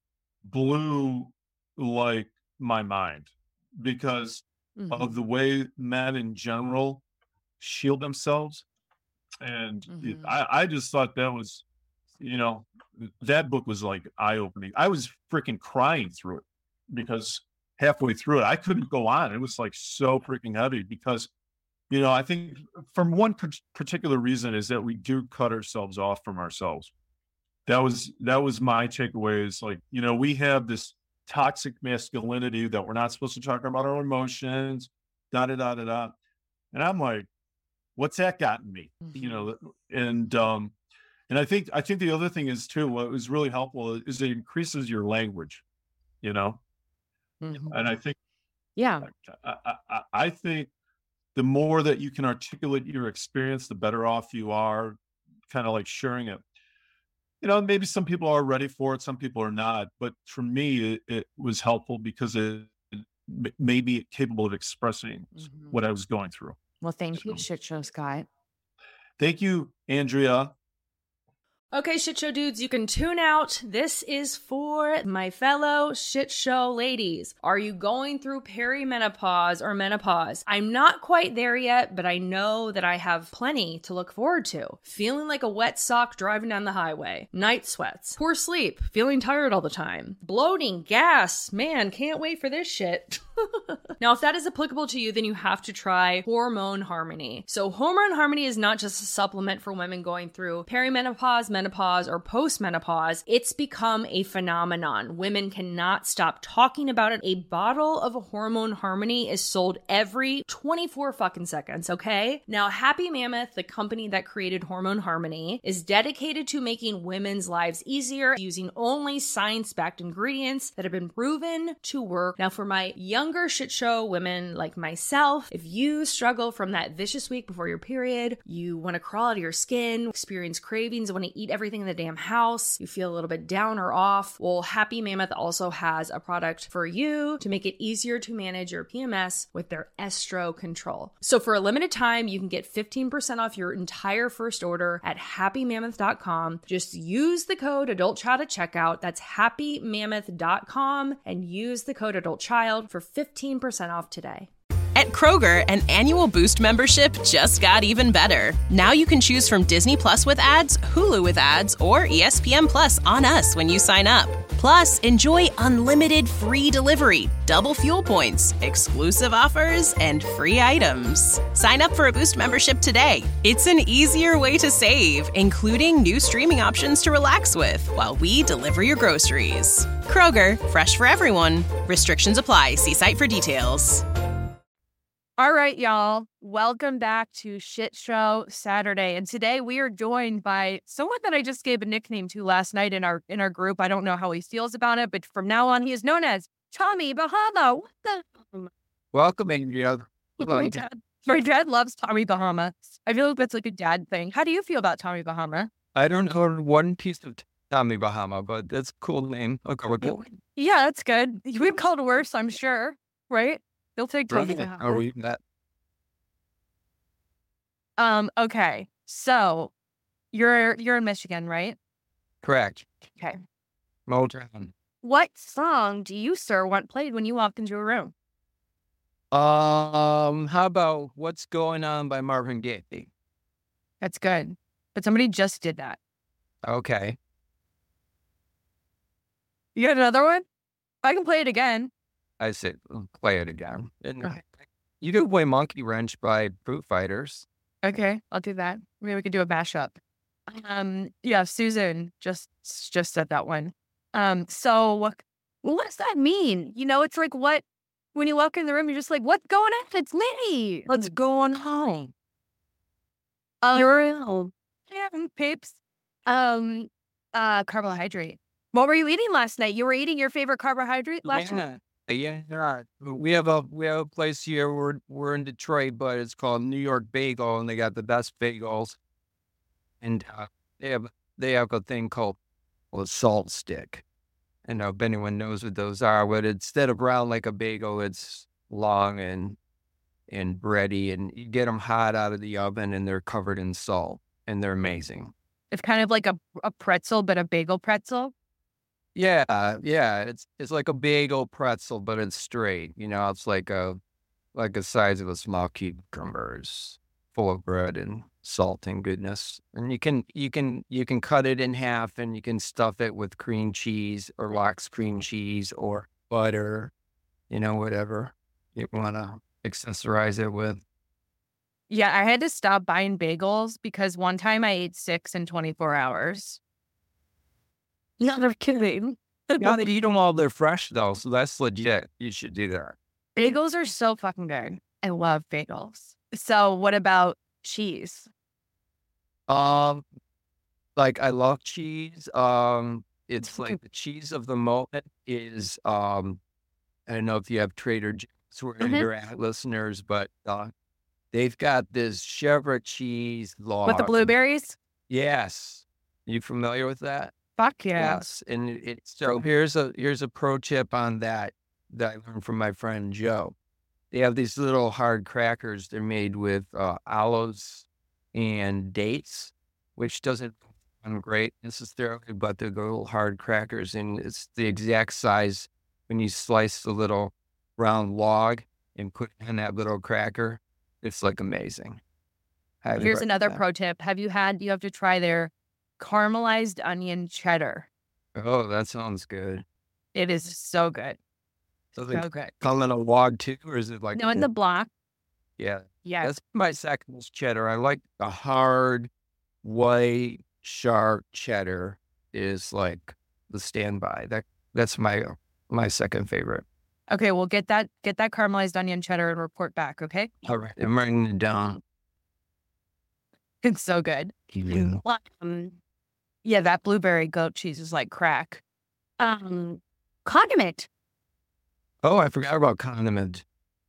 blew like my mind because of Mhm, the way men in general shield themselves. And it, mhm. I, I just thought that was, you know, that book was like eye opening. I was freaking crying through it because halfway through it, I couldn't go on. It was like so freaking heavy because, you know, I think from one par- particular reason is that we do cut ourselves off from ourselves. That was, that was my takeaway is like, you know, we have this toxic masculinity that we're not supposed to talk about our emotions, da da da da da. And I'm like, what's that gotten me? You Mhm. know, and um, and I think I think the other thing is too, what was really helpful is it increases your language, you know, Mhm. and I think Yeah. I, I, I I think the more that you can articulate your experience, the better off you are, kind of like sharing it. You know, maybe some people are ready for it, some people are not. But for me, it, it was helpful because it, it m- made me capable of expressing s- Mhm. what I was going through. Well, thank you, So shit show Scott. thank you, Andrea. Okay, shit show dudes, you can tune out. This is for my fellow shit show ladies. Are you going through perimenopause or menopause? I'm not quite there yet, but I know that I have plenty to look forward to. Feeling like a wet sock driving down the highway. Night sweats. Poor sleep. Feeling tired all the time. Bloating. Gas. Man, can't wait for this shit. Now, if that is applicable to you, then you have to try Hormone Harmony. So Hormone Harmony is not just a supplement for women going through perimenopause, menopause, or postmenopause. It's become a phenomenon. Women cannot stop talking about it. A bottle of Hormone Harmony is sold every twenty-four fucking seconds, okay? Now, Happy Mammoth, the company that created Hormone Harmony, is dedicated to making women's lives easier using only science-backed ingredients that have been proven to work. Now, for my young Younger shit show women like myself, if you struggle from that vicious week before your period, you want to crawl out of your skin, experience cravings, want to eat everything in the damn house, you feel a little bit down or off, well, Happy Mammoth also has a product for you to make it easier to manage your P M S with their Estro Control. So for a limited time, you can get fifteen percent off your entire first order at happy mammoth dot com. Just use the code AdultChild at checkout. That's happy mammoth dot com and use the code AdultChild for fifteen percent off today. At Kroger, an annual Boost membership just got even better. Now you can choose from Disney Plus with ads, Hulu with ads, or E S P N Plus on us when you sign up. Plus, enjoy unlimited free delivery, double fuel points, exclusive offers, and free items. Sign up for a Boost membership today. It's an easier way to save, including new streaming options to relax with while we deliver your groceries. Kroger, fresh for everyone. Restrictions apply. See site for details. All right, y'all. Welcome back to Shit Show Saturday. And today we are joined by someone that I just gave a nickname to last night in our in our group. I don't know how he feels about it, but from now on he is known as Tommy Bahama. What the Welcome, Andrea. my dad. My dad loves Tommy Bahama. I feel like that's like a dad thing. How do you feel about Tommy Bahama? I don't know one piece of Tommy Bahama, but that's a cool name. I'll go with it. Yeah, that's good. We've called worse, I'm sure. Right? They'll take Tommy Right. Bahama. Are we that? Um, okay. So you're you're in Michigan, right? Correct. Okay. Motown. What song do you, sir, want played when you walk into a room? Um, how about What's Going On by Marvin Gaye? That's good. But somebody just did that. Okay. You got another one? I can play it again. I said, "Oh, play it again. And Okay. you can play Monkey Wrench by Foo Fighters. Okay, I'll do that. Maybe we could do a mashup. Um, yeah, Susan just just said that one. Um, so what does that mean? You know, it's like what when you walk in the room, you're just like, what's going on? It's me. Let's go on home. Um, you're at home. Yeah, peeps. Um, uh, carbohydrate. What were you eating last night? You were eating your favorite carbohydrate last night? Yeah, yeah. We have a we have a place here. We're we're in Detroit, but it's called New York Bagel, and they got the best bagels. And uh, they have they have a thing called well, a salt stick. I don't know if anyone knows what those are, but instead of round like a bagel, it's long and and bready, and you get them hot out of the oven, and they're covered in salt, and they're amazing. It's kind of like a, a pretzel, but a bagel pretzel. Yeah, uh, yeah, it's it's like a bagel pretzel, but it's straight. You know, it's like a like the size of a small cucumber. It's full of bread and salt and goodness. And you can you can you can cut it in half, and you can stuff it with cream cheese or lox cream cheese or butter. You know, whatever you want to accessorize it with. Yeah, I had to stop buying bagels because one time I ate six in twenty-four hours. No, I'm kidding. Yeah, they eat them while they're fresh though, so that's legit. You should do that. Bagels are so fucking good. I love bagels. So what about cheese? Um, like I love cheese. Um, it's like the cheese of the moment is um, I don't know if you have Trader Joe's where Mhm. you're at, listeners, but uh, they've got this cheddar cheese log. With the blueberries? Yes. You familiar with that? Fuck yeah. Yes. And it, it- so here's a here's a pro tip on that that I learned from my friend Joe. They have these little hard crackers. They're made with uh, olives and dates, which doesn't sound great necessarily, but they're little hard crackers, and it's the exact size when you slice the little round log and put it in that little cracker. It's like amazing. Highly Here's another recommend. pro tip. Have you had, you have to try their caramelized onion cheddar. Oh, that sounds good. It is so good. So So they good. come in a log too, or is it like? No, in the block. Yeah, Yeah. that's my second cheddar. I like the hard, white, sharp cheddar is like the standby. That that's my my second favorite. Okay, well get that get that caramelized onion cheddar and report back, okay? All right, I'm writing it down. It's so good. Yeah. Um, yeah, that blueberry goat cheese is like crack. Um, condiment. Oh, I forgot about condiment.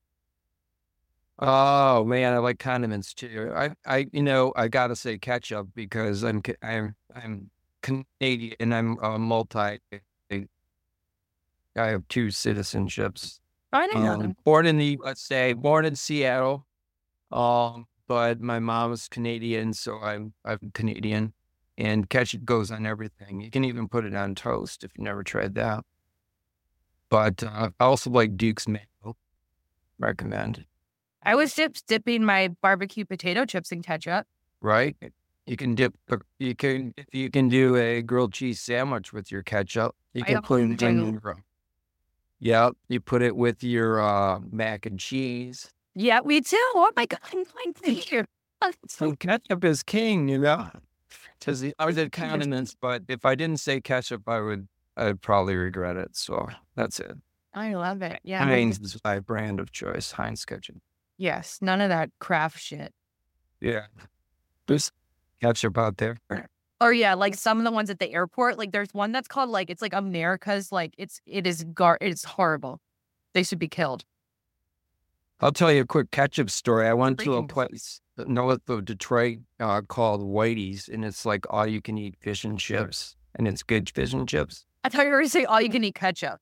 Oh man, I like condiments too. I, I, you know, I gotta say ketchup because I'm, Ca- I'm, I'm Canadian and I'm a multi. I have two citizenships. I didn't know Um, that. born in the, let's say, born in Seattle. Um, but my mom is Canadian, so I'm, I'm Canadian. And ketchup goes on everything. You can even put it on toast if you never tried that. But uh, I also like Duke's Mayo. Recommend. I was dip, dipping my barbecue potato chips in ketchup. Right? You can dip. You can if you can do a grilled cheese sandwich with your ketchup. You I can put often it in do. your. Yep, you put it with your uh, mac and cheese. Yeah, we do. Oh my god, thank you. So ketchup is king, you know. Because I was at condiments, but if I didn't say ketchup, I would. I'd probably regret it. So that's it. I love it. Yeah. Heinz is my brand of choice. Heinz ketchup. Yes, none of that craft shit. Yeah. There's ketchup out there. Or yeah, like some of the ones at the airport. Like there's one that's called like it's like America's. Like it's it is gar. It's horrible. They should be killed. I'll tell you a quick ketchup story. I went to a Freaking place north of Detroit uh, called Whitey's, and it's like all you can eat fish and chips, and it's good fish and chips. I thought you were going to say all you can eat ketchup.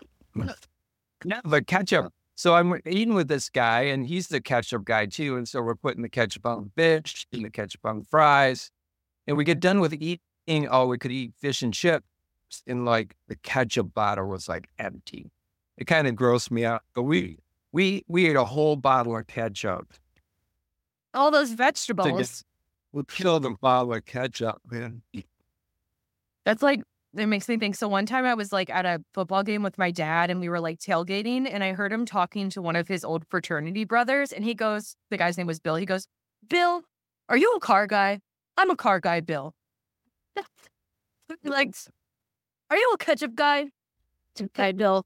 No, but ketchup. So I'm eating with this guy, and he's the ketchup guy too. And so we're putting the ketchup on the fish, and the ketchup on the fries, and we get done with eating. Oh, we could eat fish and chips, and like the ketchup bottle was like empty. It kind of grossed me out. But we we we ate a whole bottle of ketchup. All those to vegetables. get- We'll kill the bottle of ketchup, man. That's like, it makes me think. So one time I was like at a football game with my dad and we were like tailgating and I heard him talking to one of his old fraternity brothers and he goes, the guy's name was Bill. He goes, Bill, are you a car guy? I'm a car guy, Bill. Like, are you a ketchup guy? Guy, Bill.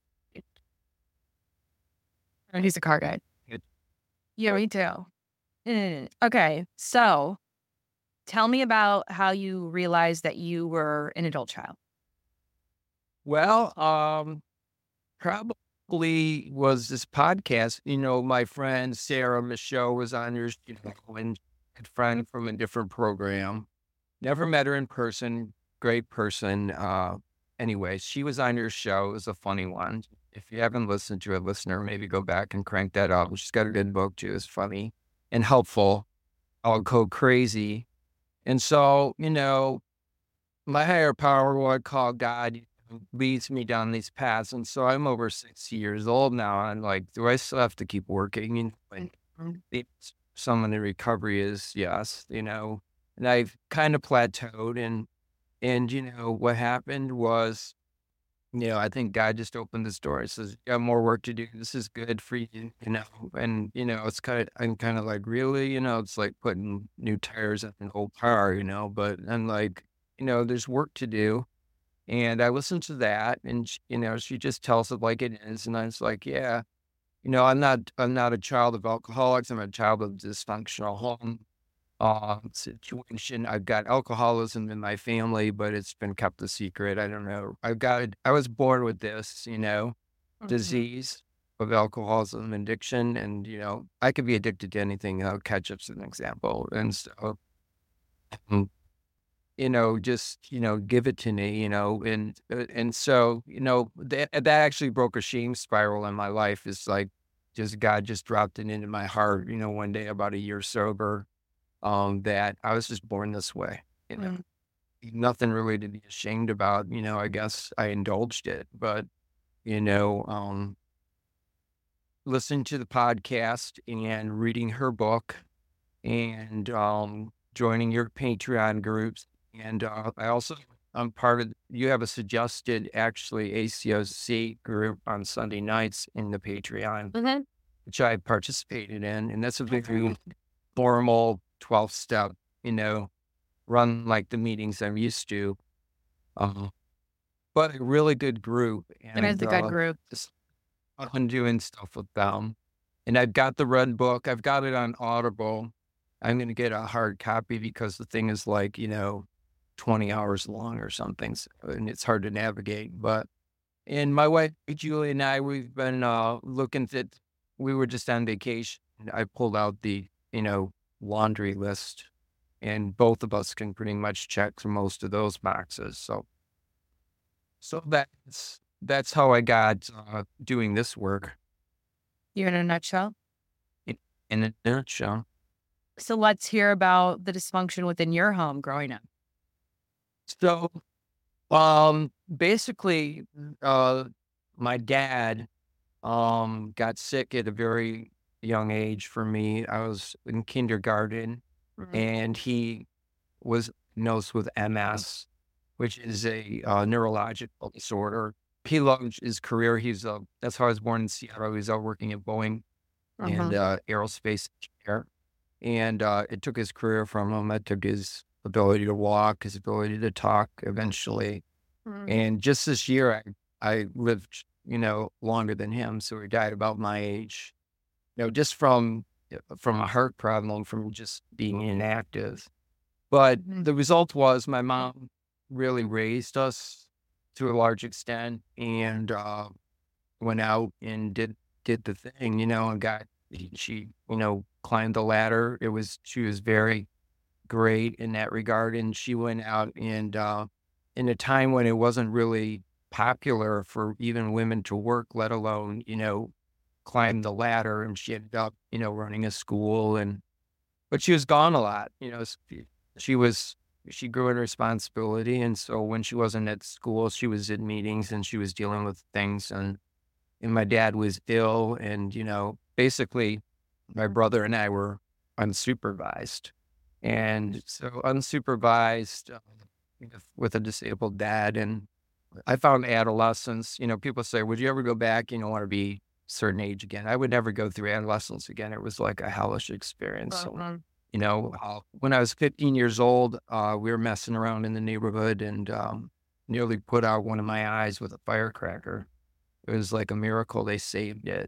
Oh, he's a car guy. Good. Yeah, me too. Mm, Okay, so tell me about how you realized that you were an adult child. Well, um, probably was this podcast. You know, my friend Sarah Michaud was on yours, you know, and a friend from a different program. Never met her in person. Great person. Uh, anyway, she was on your show. It was a funny one. If you haven't listened to it, listener, maybe go back and crank that up. She's got a good book too. It's funny and helpful. I'll go crazy. And so, you know, my higher power, what I call God, leads me down these paths. And so I'm over sixty years old now. And I'm like, do I still have to keep working? And and the- someone in recovery is yes, you know, and I've kind of plateaued. And, and, you know, what happened was, you know, I think God just opened this door. He says, you got more work to do. This is good for you, you know. And, you know, it's kind of, I'm kind of like, really, you know, it's like putting new tires in an old car, you know, but I'm like, you know, there's work to do. And I listened to that and, sh- you know, she just tells it like it is. And I was like, yeah, you know, I'm not, I'm not a child of alcoholics. I'm a child of dysfunctional home uh, situation. I've got alcoholism in my family, but it's been kept a secret. I don't know. I've got, I was born with this, you know, disease. of alcoholism and addiction. And, you know, I could be addicted to anything. Uh, ketchup's an example. And so, um, you know, just, you know, give it to me, you know, and, uh, and so, you know, that, that actually broke a shame spiral in my life. Is like, just God just dropped it into my heart, you know, one day about a year sober, um, that I was just born this way, you know, Mm. nothing really to be ashamed about. You know, I guess I indulged it, but, you know, um, listening to the podcast and reading her book and, um, joining your Patreon groups. And, uh, I also, I'm part of, you have a suggested actually A C O C group on Sunday nights in the Patreon, Mm-hmm. which I participated in. And that's a very formal twelve step, you know, run like the meetings I'm used to. Uh, but a really good group. And it's And, a good uh, group. just fun doing stuff with them. And I've got the red book. I've got it on Audible. I'm going to get a hard copy because the thing is like, you know, twenty hours long or something. So, and it's hard to navigate. But, and my wife, Julie, and I, we've been uh, looking at, we were just on vacation. I pulled out the, you know, laundry list, and both of us can pretty much check for most of those boxes. So, so that's, that's how I got uh, doing this work You're in a nutshell. in, in a nutshell. So let's hear about the dysfunction within your home growing up. So, um, basically, uh, my dad, um, got sick at a very young age for me. I was in kindergarten, Mhm. and he was diagnosed with M S, which is a uh, neurological disorder. He loved his career. He's uh, that's how I was born in Seattle. He was out working at Boeing and Uh-huh. uh, aerospace engineer, and uh, it took his career from him. It took his ability to walk, his ability to talk eventually. Mhm. And just this year, I, I lived, you know, longer than him. So he died about my age, you know, just from, from a heart problem, from just being inactive. But Mhm. the result was my mom really raised us to a large extent, and uh, went out and did, did the thing, you know, and got, she, you know, climbed the ladder. It was, she was very great in that regard. And she went out and, uh, in a time when it wasn't really popular for even women to work, let alone, you know, climb the ladder. And she ended up, you know, running a school. And, but she was gone a lot, you know, s- she was, she grew in responsibility. And so when she wasn't at school, she was in meetings and she was dealing with things. And, and my dad was ill. And, you know, basically my brother and I were unsupervised. And so unsupervised, uh, with, with a disabled dad. And I found adolescence, you know, people say, would you ever go back? You don't want to be a certain age again. I would never go through adolescence again. It was like a hellish experience. So, Uh-huh. you know, uh, when I was fifteen years old, uh, we were messing around in the neighborhood and um, nearly put out one of my eyes with a firecracker. It was like a miracle they saved it.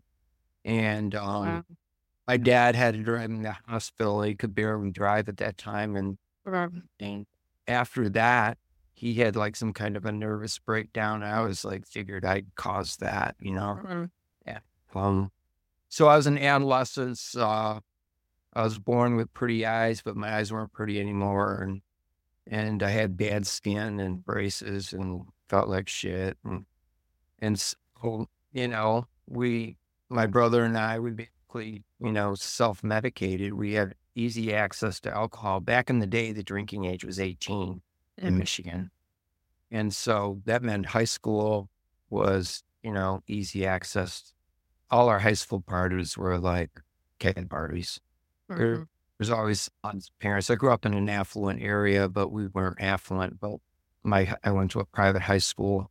And um, Wow. my dad had to drive him to the hospital. He could barely drive at that time. And, Mhm. and after that, he had like some kind of a nervous breakdown. I was like, figured I'd cause that, you know? Mhm. Yeah. Um, so I was in adolescence. Uh, I was born with pretty eyes, but my eyes weren't pretty anymore. And, and I had bad skin and braces and felt like shit. And, and so, you know, we, my brother and I, we basically, you know, self-medicated. We had easy access to alcohol. Back in the day, the drinking age was eighteen in Mhm. Michigan. And so that meant high school was, you know, easy access. All our high school parties were like keg parties. There Mhm. was always lots of parents. I grew up in an affluent area, but we weren't affluent. But my, I went to a private high school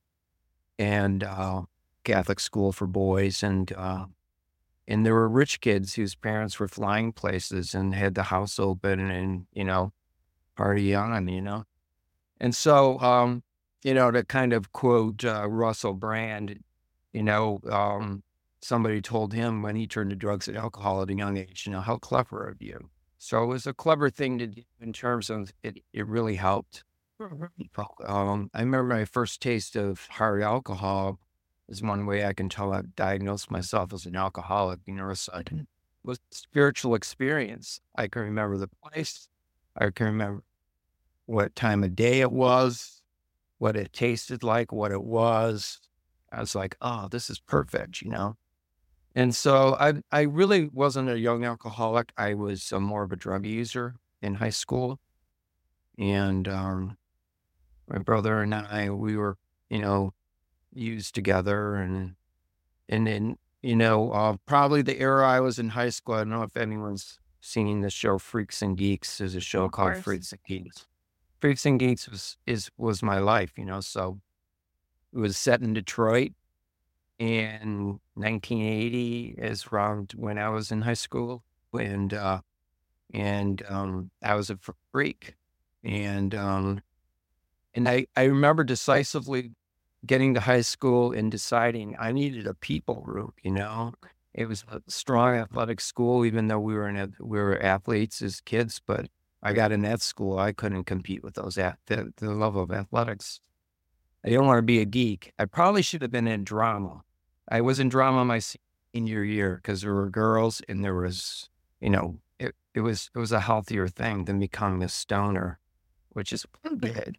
and uh, Catholic school for boys, and uh, and there were rich kids whose parents were flying places and had the house open and, you know, party on, you know. And so, um, you know, to kind of quote uh, Russell Brand, you know, um, somebody told him when he turned to drugs and alcohol at a young age, you know, how clever of you. So it was a clever thing to do in terms of it, it really helped. Mhm. Um, I remember my first taste of hard alcohol is one way I can tell I've diagnosed myself as an alcoholic. You know, so it was a spiritual experience. I can remember the place. I can remember what time of day it was, what it tasted like, what it was. I was like, oh, this is perfect, you know? And so I I really wasn't a young alcoholic. I was uh, more of a drug user in high school. And um, my brother and I, we were, you know, used together. And, and then, you know, uh, probably the era I was in high school, I don't know if anyone's seen the show Freaks and Geeks. There's a show Of called course. Freaks and Geeks. Freaks and Geeks was, is, was my life, you know, so it was set in Detroit. And nineteen eighty is around when I was in high school, and uh, and um, I was a freak, and um, and I I remember decisively getting to high school and deciding I needed a people group. You know, it was a strong athletic school, even though we were in a, we were athletes as kids, but I got in that school, I couldn't compete with those at the, the level of athletics. I didn't want to be a geek. I probably should have been in drama. I was in drama my senior year because there were girls and there was, you know, it, it was it was a healthier thing than becoming a stoner, which is good.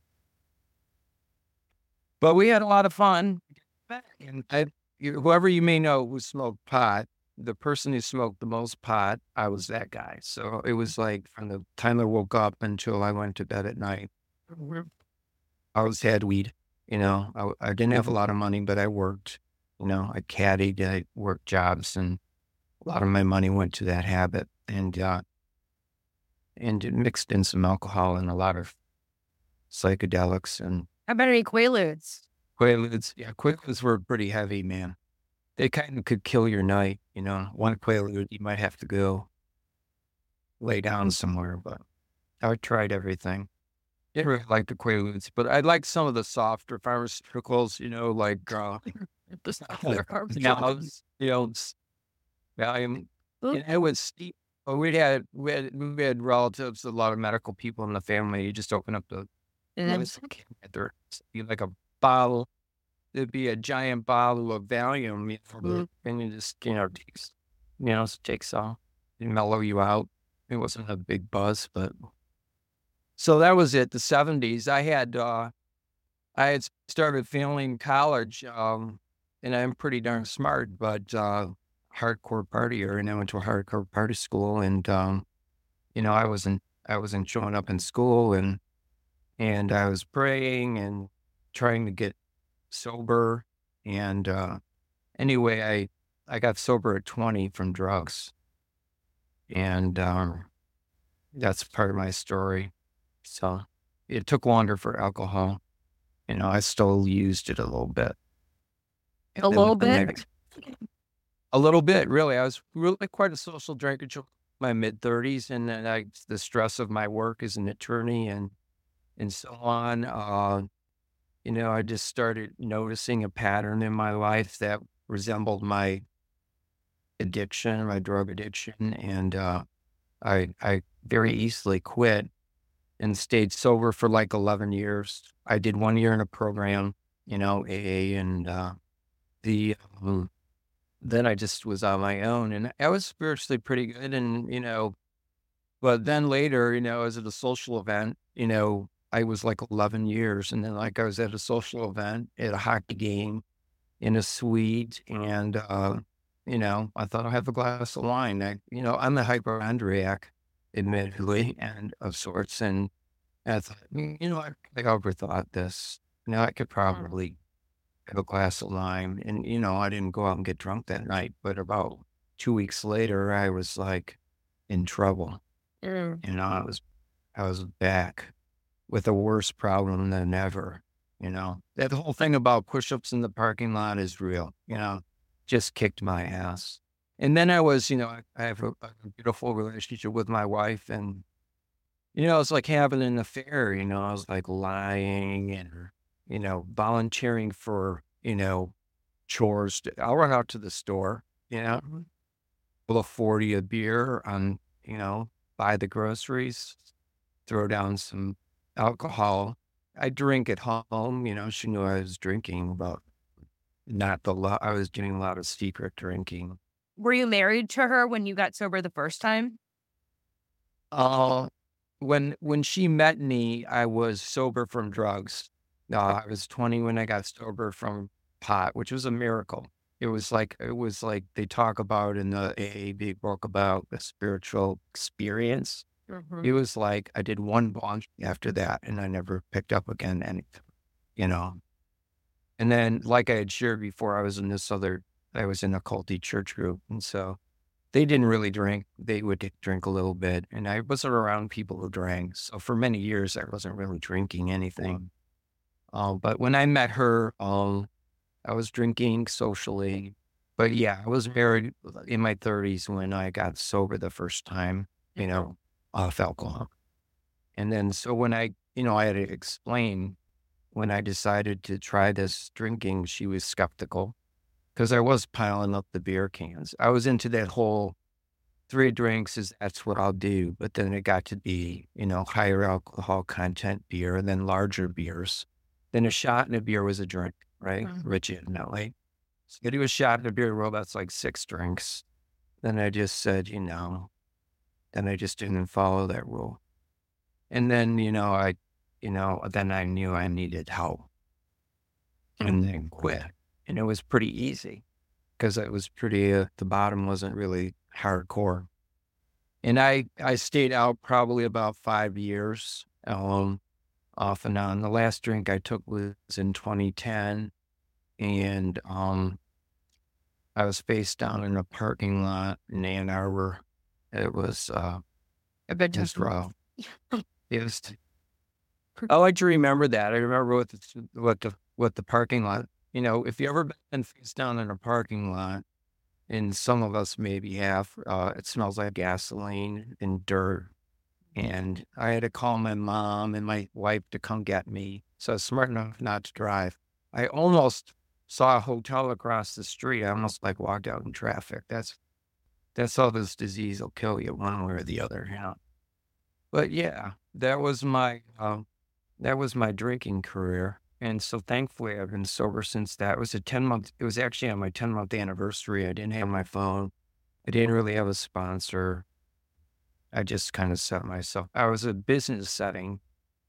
But we had a lot of fun. And I, you- whoever you may know who smoked pot, the person who smoked the most pot, I was that guy. So it was like from the time I woke up until I went to bed at night, I always had weed. You know, I, I didn't have a lot of money, but I worked. You know, I caddied, I worked jobs, and a lot of my money went to that habit. And uh, and it mixed in some alcohol and a lot of psychedelics and How about any Quaaludes? Quaaludes. Yeah, Quaaludes were pretty heavy, man. They kind of could kill your night. You know, one Quaalude, you might have to go lay down somewhere. But I tried everything. Didn't really like the Quaaludes, but I liked some of the softer pharmaceuticals. You know, like uh, Valiums, you know, s- Valium. And it was steep. But we had we had we had relatives, a lot of medical people in the family. You just open up the it was like there be like a bottle. There'd be a giant bottle of Valium, you know, and you just you know takes you know it takes off, and mellow you out. It wasn't a big buzz, but so that was it. The seventies. I had uh, I had started failing college, um, and I'm pretty darn smart, but uh, hardcore partier, and I went to a hardcore party school, and um, you know I wasn't I wasn't showing up in school, and and I was praying and trying to get sober, and uh, anyway, I I got sober at twenty from drugs, and um, that's part of my story. So it took longer for alcohol. You know, I still used it a little bit. And A then little the bit? next- A little bit, really. I was really quite a social drinker till my mid thirties, and then I the stress of my work as an attorney and and so on. Uh, you know, I just started noticing a pattern in my life that resembled my addiction, my drug addiction, and uh, I I very easily quit and stayed sober for like eleven years. I did one year in a program, you know, A A, and uh, the um, then I just was on my own, and I was spiritually pretty good, and you know, but then later, you know, I was at a social event, you know, I was like eleven years, and then like I was at a social event at a hockey game in a suite, and uh, you know, I thought I'll have a glass of wine. I, you know, I'm a hypochondriac, admittedly, and of sorts, and I thought, "Mm, you know, I, I overthought this. You know, I could probably have a glass of wine, and you know, I didn't go out and get drunk that night, but about two weeks later, I was like in trouble. Mm. You know, I was, I was back with a worse problem than ever. You know, that whole thing about push-ups in the parking lot is real. You know, just kicked my ass. And then I was, you know, I, I have a, a beautiful relationship with my wife, and you know, it's like having an affair. You know, I was like lying and you know volunteering for you know chores. to- I'll run out to the store. You know, pull a forty a beer on. You know, buy the groceries, throw down some alcohol. I drink at home, you know, she knew I was drinking about, not the lot. I was doing a lot of secret drinking. Were you married to her when you got sober the first time? Uh, when when she met me, I was sober from drugs. Uh, I was twenty when I got sober from pot, which was a miracle. It was like it was like they talk about in the A A big book about the spiritual experience. Mhm. It was like I did one bong after that, and I never picked up again anything, you know. And then, like I had shared before, I was in this other, I was in a culty church group, and so they didn't really drink. They would drink a little bit, and I wasn't around people who drank. So for many years, I wasn't really drinking anything. Uh, but when I met her, um, I was drinking socially. But yeah, I was married in my thirties when I got sober the first time, you know, off alcohol. And then, so when I, you know, I had to explain when I decided to try this drinking, she was skeptical because I was piling up the beer cans. I was into that whole three drinks is that's what I'll do. But then it got to be, you know, higher alcohol content beer and then larger beers. Then a shot in a beer was a drink, right? Mhm. Legitimately. So I do a shot in a beer, well, that's like six drinks. Then I just said, you know, then I just didn't follow that rule. And then, you know, I, you know, then I knew I needed help and then quit. And it was pretty easy because it was pretty, uh, the bottom wasn't really hardcore. And I, I stayed out probably about five years, um, off and on. The last drink I took was in twenty ten. And, um, I was face down in a parking lot in Ann Arbor. It was, uh, I bet just rough. It was, I like to remember that. I remember what the, what the, what the parking lot, you know, if you ever been face down in a parking lot, and some of us maybe have, uh, it smells like gasoline and dirt. And I had to call my mom and my wife to come get me. So I was smart enough not to drive. I almost saw a hotel across the street. I almost like walked out in traffic. That's, that's how this disease will kill you one way or the other, you know. But yeah, that was my, um, that was my drinking career. And so thankfully I've been sober since that. It was a ten month, it was actually on my ten month anniversary. I didn't have my phone. I didn't really have a sponsor. I just kind of set myself, I was a business setting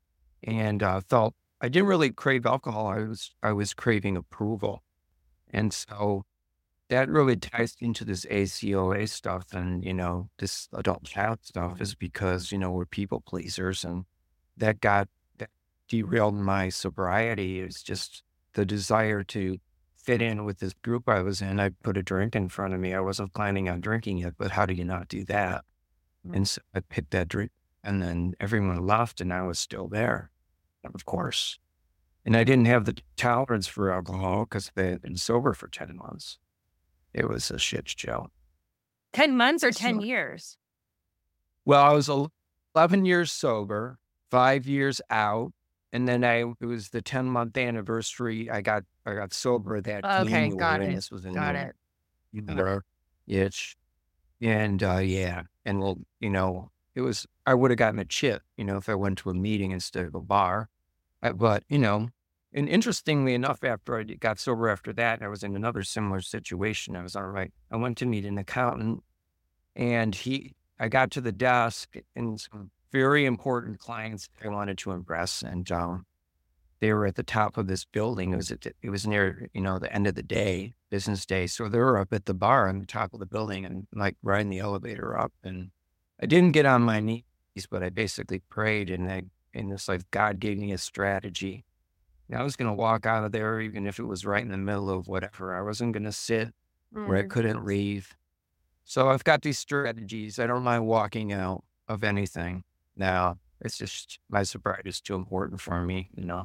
and uh, felt, I didn't really crave alcohol. I was, I was craving approval. And so that really ties into this A C O A stuff and, you know, this adult child stuff is because, you know, we're people pleasers and that got, that derailed my sobriety. It's just the desire to fit in with this group I was in. I put a drink in front of me. I wasn't planning on drinking it, but how do you not do that? And so I picked that drink and then everyone left and I was still there, of course. And I didn't have the tolerance for alcohol because they had been sober for ten months. It was a shit show. ten months or ten So- years? Well, I was el- eleven years sober, five years out. And then I, it was the ten month anniversary. I got, I got sober that Okay, January. got and it, This was in got the- it. November. Itch. And, uh, yeah. And well, you know, it was, I would have gotten a chip, you know, if I went to a meeting instead of a bar. Uh, But, you know, and interestingly enough, after I got sober after that, I was in another similar situation. I was all right. I went to meet an accountant and he, I got to the desk and some very important clients I wanted to impress. And, um, they were at the top of this building. It was at the, it was near, you know, the end of the day, business day. So they were up at the bar on the top of the building and like riding the elevator up. And I didn't get on my knees, but I basically prayed and I, and it's like God gave me a strategy. And I was going to walk out of there, even if it was right in the middle of whatever. I wasn't going to sit where I Mhm. couldn't leave. So I've got these strategies. I don't mind walking out of anything now. It's just my sobriety is too important for me, you know.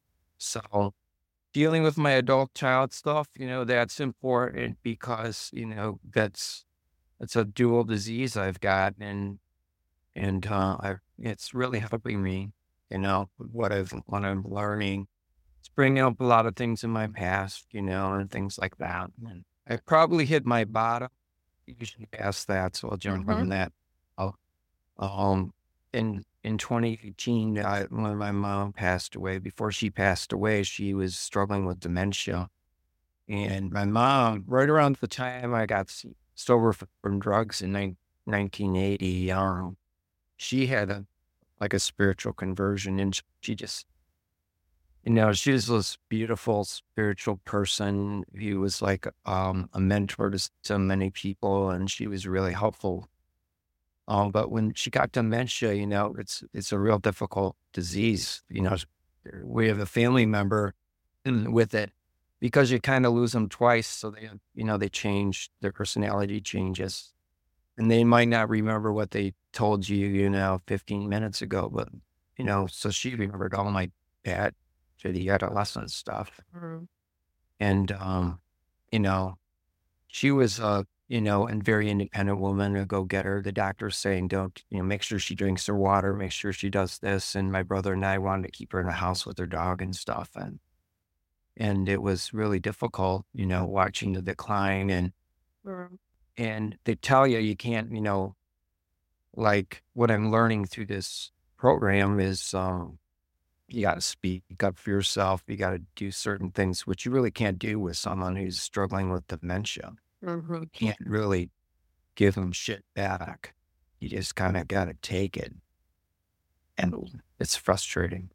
So dealing with my adult child stuff, you know, that's important because, you know, that's, it's a dual disease I've got and, and, uh, I, it's really helping me, you know, with what I've, what I'm learning. It's bringing up a lot of things in my past, you know, and things like that. And I probably hit my bottom. You should ask that. So I'll jump on that. I'll, um, in, in twenty eighteen, I, when my mom passed away, before she passed away, she was struggling with dementia. And my mom, right around the time I got s- sober f- from drugs in nine nineteen eighty, um, she had a like a spiritual conversion, and sh- she just, you know, she was this beautiful spiritual person who was like um, a mentor to so many people, and she was really helpful. Um, but when she got dementia, you know, it's it's a real difficult disease. You know, we have a family member in- with it because you kind of lose them twice, so they, you know, they change, their personality changes, and they might not remember what they told you, you know, fifteen minutes ago, but you know, so she remembered all my bad, shitty adolescent stuff, Mhm. and um, you know, she was a, you know, and very independent woman, a go-getter. The doctor's saying, don't, you know, make sure she drinks her water, make sure she does this. And my brother and I wanted to keep her in the house with her dog and stuff. And and it was really difficult, you know, watching the decline, and Mhm. and they tell you you can't, you know, like what I'm learning through this program is um you gotta speak up for yourself. You gotta do certain things which you really can't do with someone who's struggling with dementia. Mhm. Can't really give them shit back. You just kind of got to take it. And it's frustrating.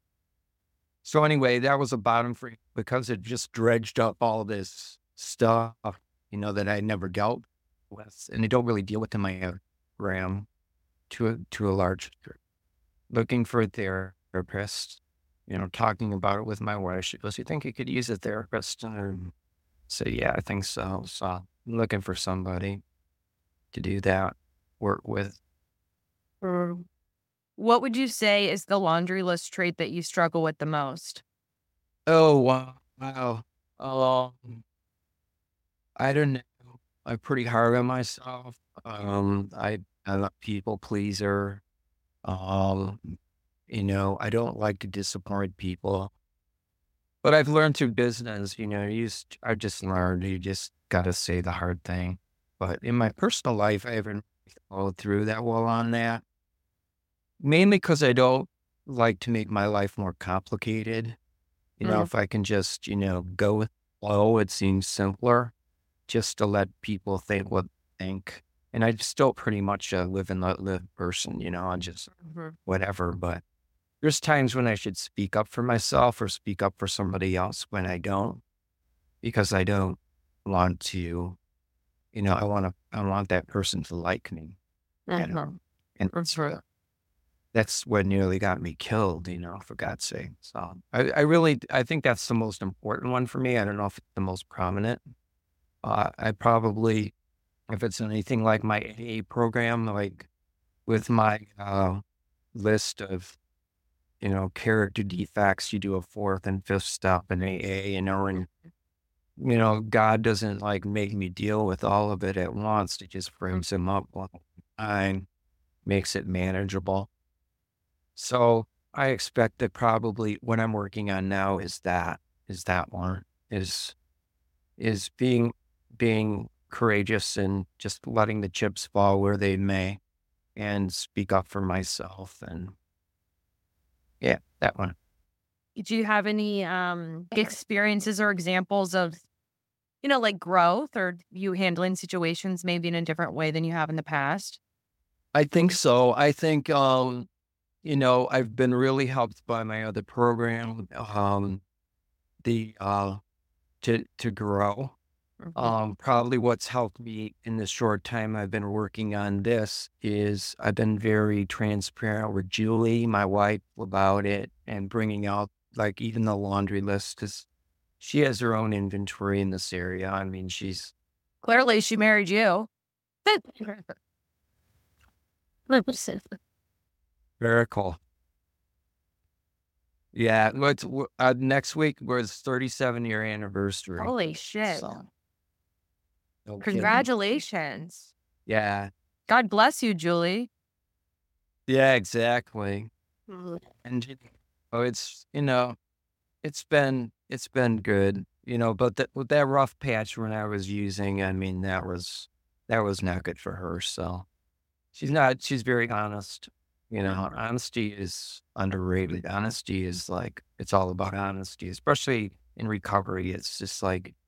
So anyway, that was a bottom for because it just dredged up all this stuff, you know, that I never dealt with. And I don't really deal with in my program to a, to a large degree. Looking for a therapist, you know, talking about it with my wife. She goes, "You think you could use a therapist?" And I say, "Yeah, I think so." So I'm looking for somebody to do that, work with. Mhm. What would you say is the laundry list trait that you struggle with the most? Oh, wow. Wow. Um, I don't know. I'm pretty hard on myself. Um, I I'm a people pleaser. Um, you know, I don't like to disappoint people. But I've learned through business, you know, you just, I just learned you just gotta say the hard thing. But in my personal life, I haven't followed through that well on that. Mainly because I don't like to make my life more complicated. You know, Mhm. if I can just, you know, go with the flow, it seems simpler just to let people think what they think. And I still pretty much uh, live and let live person, you know, I just Mhm. whatever. But there's times when I should speak up for myself or speak up for somebody else when I don't, because I don't want to, you know, I want to, I want that person to like me, you know, Mhm. and it's, uh, that's what nearly got me killed, you know, for God's sake. So I, I really, I think that's the most important one for me. I don't know if it's the most prominent. Uh, I probably, if it's anything like my A A program, like with my uh, list of, you know, character defects, you do a fourth and fifth step in A A, you know, and, you know, God doesn't like make me deal with all of it at once. It just brings him up one time, makes it manageable. So I expect that probably what I'm working on now is that, is that one, is is being being courageous and just letting the chips fall where they may and speak up for myself, and yeah, that one. Do you have any um experiences or examples of, you know, like growth or you handling situations maybe in a different way than you have in the past? I think so. I think um, you know, I've been really helped by my other program, um, the uh to to grow. Mhm. Um, probably what's helped me in the short time I've been working on this is I've been very transparent with Julie, my wife, about it and bringing out like even the laundry list because she has her own inventory in this area. I mean, she's Clearly, she married you. very cool. Yeah, what's w- uh, next week was thirty-seven year anniversary. Holy shit. So no kidding. Congratulations. Yeah, God bless you, Julie. yeah, exactly. And you- oh, it's you know. It's been it's been good, you know, but that with that rough patch when I was using, I mean, that was that was not good for her. So she's not she's very honest. You know, honesty is underrated. Honesty is like it's all about honesty, especially in recovery. It's just like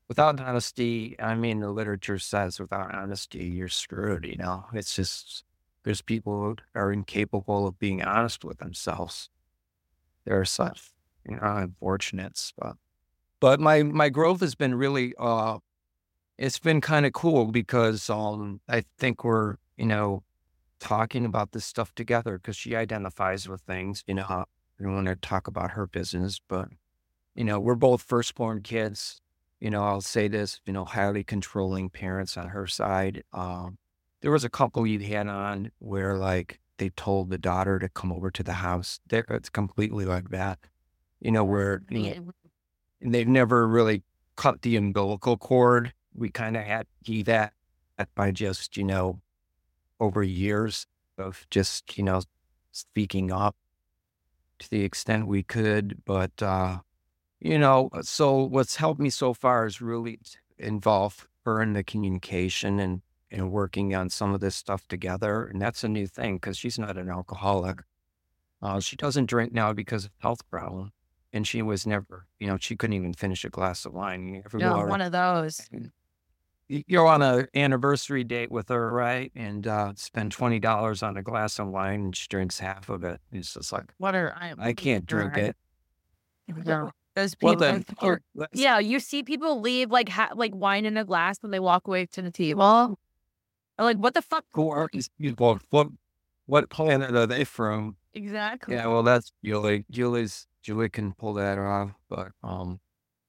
without honesty, I mean, the literature says without honesty, you're screwed, you know? It's just, there's people who are incapable of being honest with themselves. There are such, you know, unfortunates, but, but my, my growth has been really, uh, it's been kind of cool because, um, I think we're, you know, talking about this stuff together because she identifies with things, you know, how I don't want to talk about her business, but, you know, we're both firstborn kids. You know, I'll say this, you know, highly controlling parents on her side. Um, there was a couple you had on where like they told the daughter to come over to the house. There, it's completely like that, you know, where you know, and they've never really cut the umbilical cord. We kind of had to do that by just, you know, over years of just, you know, speaking up to the extent we could. But, uh, you know, so what's helped me so far is really involve her in the communication and, and working on some of this stuff together. And that's a new thing because she's not an alcoholic. Uh, she doesn't drink now because of health problem. And she was never, you know, she couldn't even finish a glass of wine. You ever No, go one of those. y- you're on an anniversary date with her, right? And uh, spend twenty dollars on a glass of wine and she drinks half of it. It's just like, What are I? I can't drink it. No. Those Well, people. then, or- let's- Yeah, you see people leave like ha- like wine in a glass when they walk away to the table. I'm like, what the fuck? who are these people? What, what planet are they from? Exactly. Yeah, well, that's Julie. Julie's, Julie can pull that off. But um,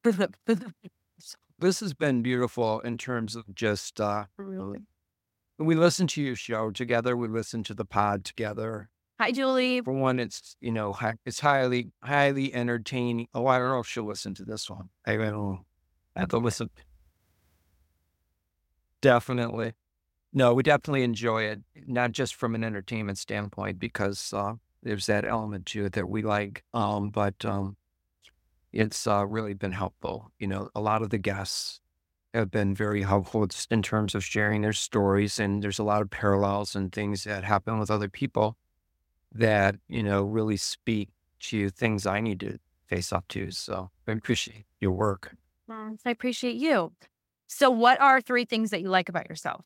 this has been beautiful in terms of just, uh, Really. we listen to your show together. We listen to the pod together. Hi, Julie. For one, it's, you know, hi- it's highly, highly entertaining. Oh, I don't know if she'll listen to this one. I don't know. I have to listen. Definitely. No, we definitely enjoy it, not just from an entertainment standpoint, because uh, there's that element to it that we like. Um, but um, it's uh, really been helpful. You know, a lot of the guests have been very helpful just in terms of sharing their stories, and there's a lot of parallels and things that happen with other people that, you know, really speak to things I need to face up to. So I appreciate your work. Well, I appreciate you. So, what are three things that you like about yourself?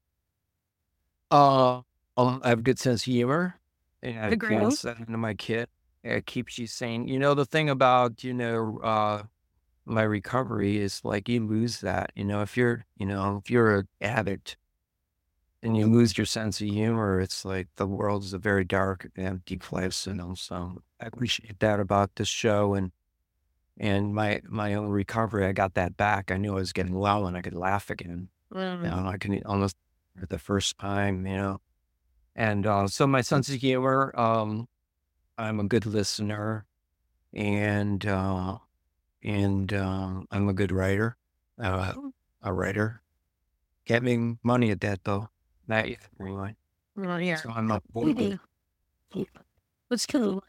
Uh, um, I have a good sense of humor. And I Agree. pass that into my kid. It keeps you sane. You know, the thing about, you know, uh, my recovery is like you lose that. You know, if you're, you know, if you're an addict and you lose your sense of humor, it's like the world is a very dark, empty place. You know, so I appreciate that about this show and and my my own recovery. I got that back. I knew I was getting well and I could laugh again. Mm. You know, I can almost for the first time. You know, and uh, so my sense of humor. Um, I'm a good listener, and uh, and uh, I'm a good writer. Uh, a writer. Can't make money at that though. Not yet, anyway. Oh, yeah. So I'm not bored. Let's go.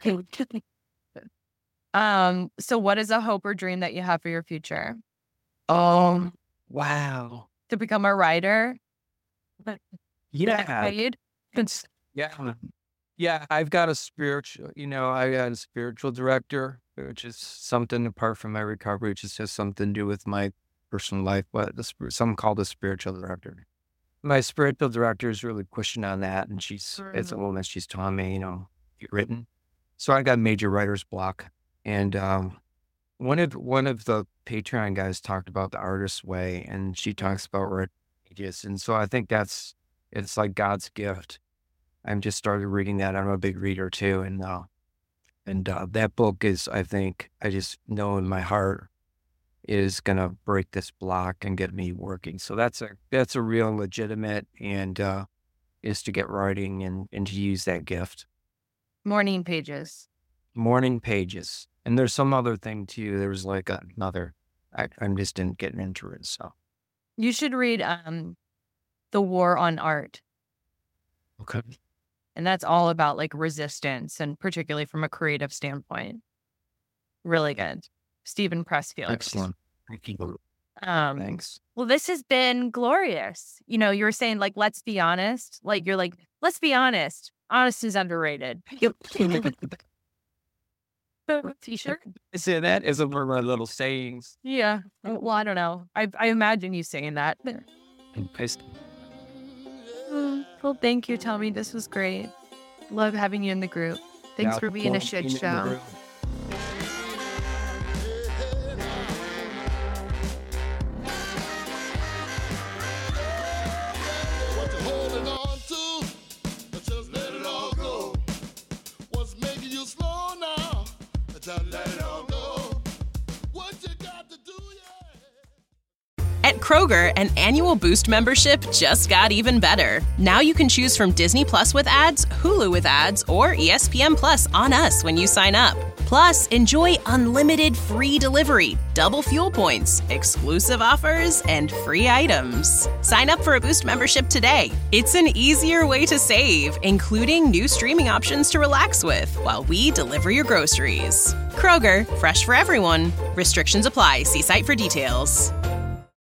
Um. So, what is a hope or dream that you have for your future? Um. Wow. To become a writer? Yeah. Paid? It's yeah. Yeah. I've got a spiritual. You know, I got a spiritual director, which is something apart from my recovery, which is just something to do with my personal life. But the, spir- some call the spiritual director. My spiritual director is really pushing on that, and she's it's a woman. She's telling me, you know, get written. So I got major writer's block, and um, one of one of the Patreon guys talked about the artist's way, and she talks about where it is, and so I think that's it's like God's gift. I'm just started reading that. I'm a big reader too, and uh, and uh, that book is, I think, I just know in my heart is gonna break this block and get me working. So that's a that's a real legitimate and uh, is to get writing and and to use that gift. Morning pages. Morning pages, and there's some other thing too. There was like another. I, I'm just didn't get into it. So You should read um, The War on Art. okay, And that's all about like resistance and particularly from a creative standpoint. Really good. Stephen Pressfield. excellent. Thank you. Um, Thanks. Well, this has been glorious. You know, you were saying like, let's be honest. Like, you're like, let's be honest. Honest is underrated. T-shirt? I say that is one of my little sayings. Yeah. Well, I don't know. I I imagine you saying that. And pissed. Mm, Well, thank you, Tommy. This was great. Love having you in the group. Thanks Yeah, for being a well, shit being in the show. room. What you holding on to? Just let it all go. What's making you slow now? Just let it all go. What you got to do, yeah. At Kroger, an annual Boost membership just got even better. Now you can choose from Disney Plus with ads, Hulu with ads, or E S P N Plus on us when you sign up. Plus, enjoy unlimited free delivery, double fuel points, exclusive offers, and free items. Sign up for a Boost membership today. It's an easier way to save, including new streaming options to relax with while we deliver your groceries. Kroger, fresh for everyone. Restrictions apply. See site for details.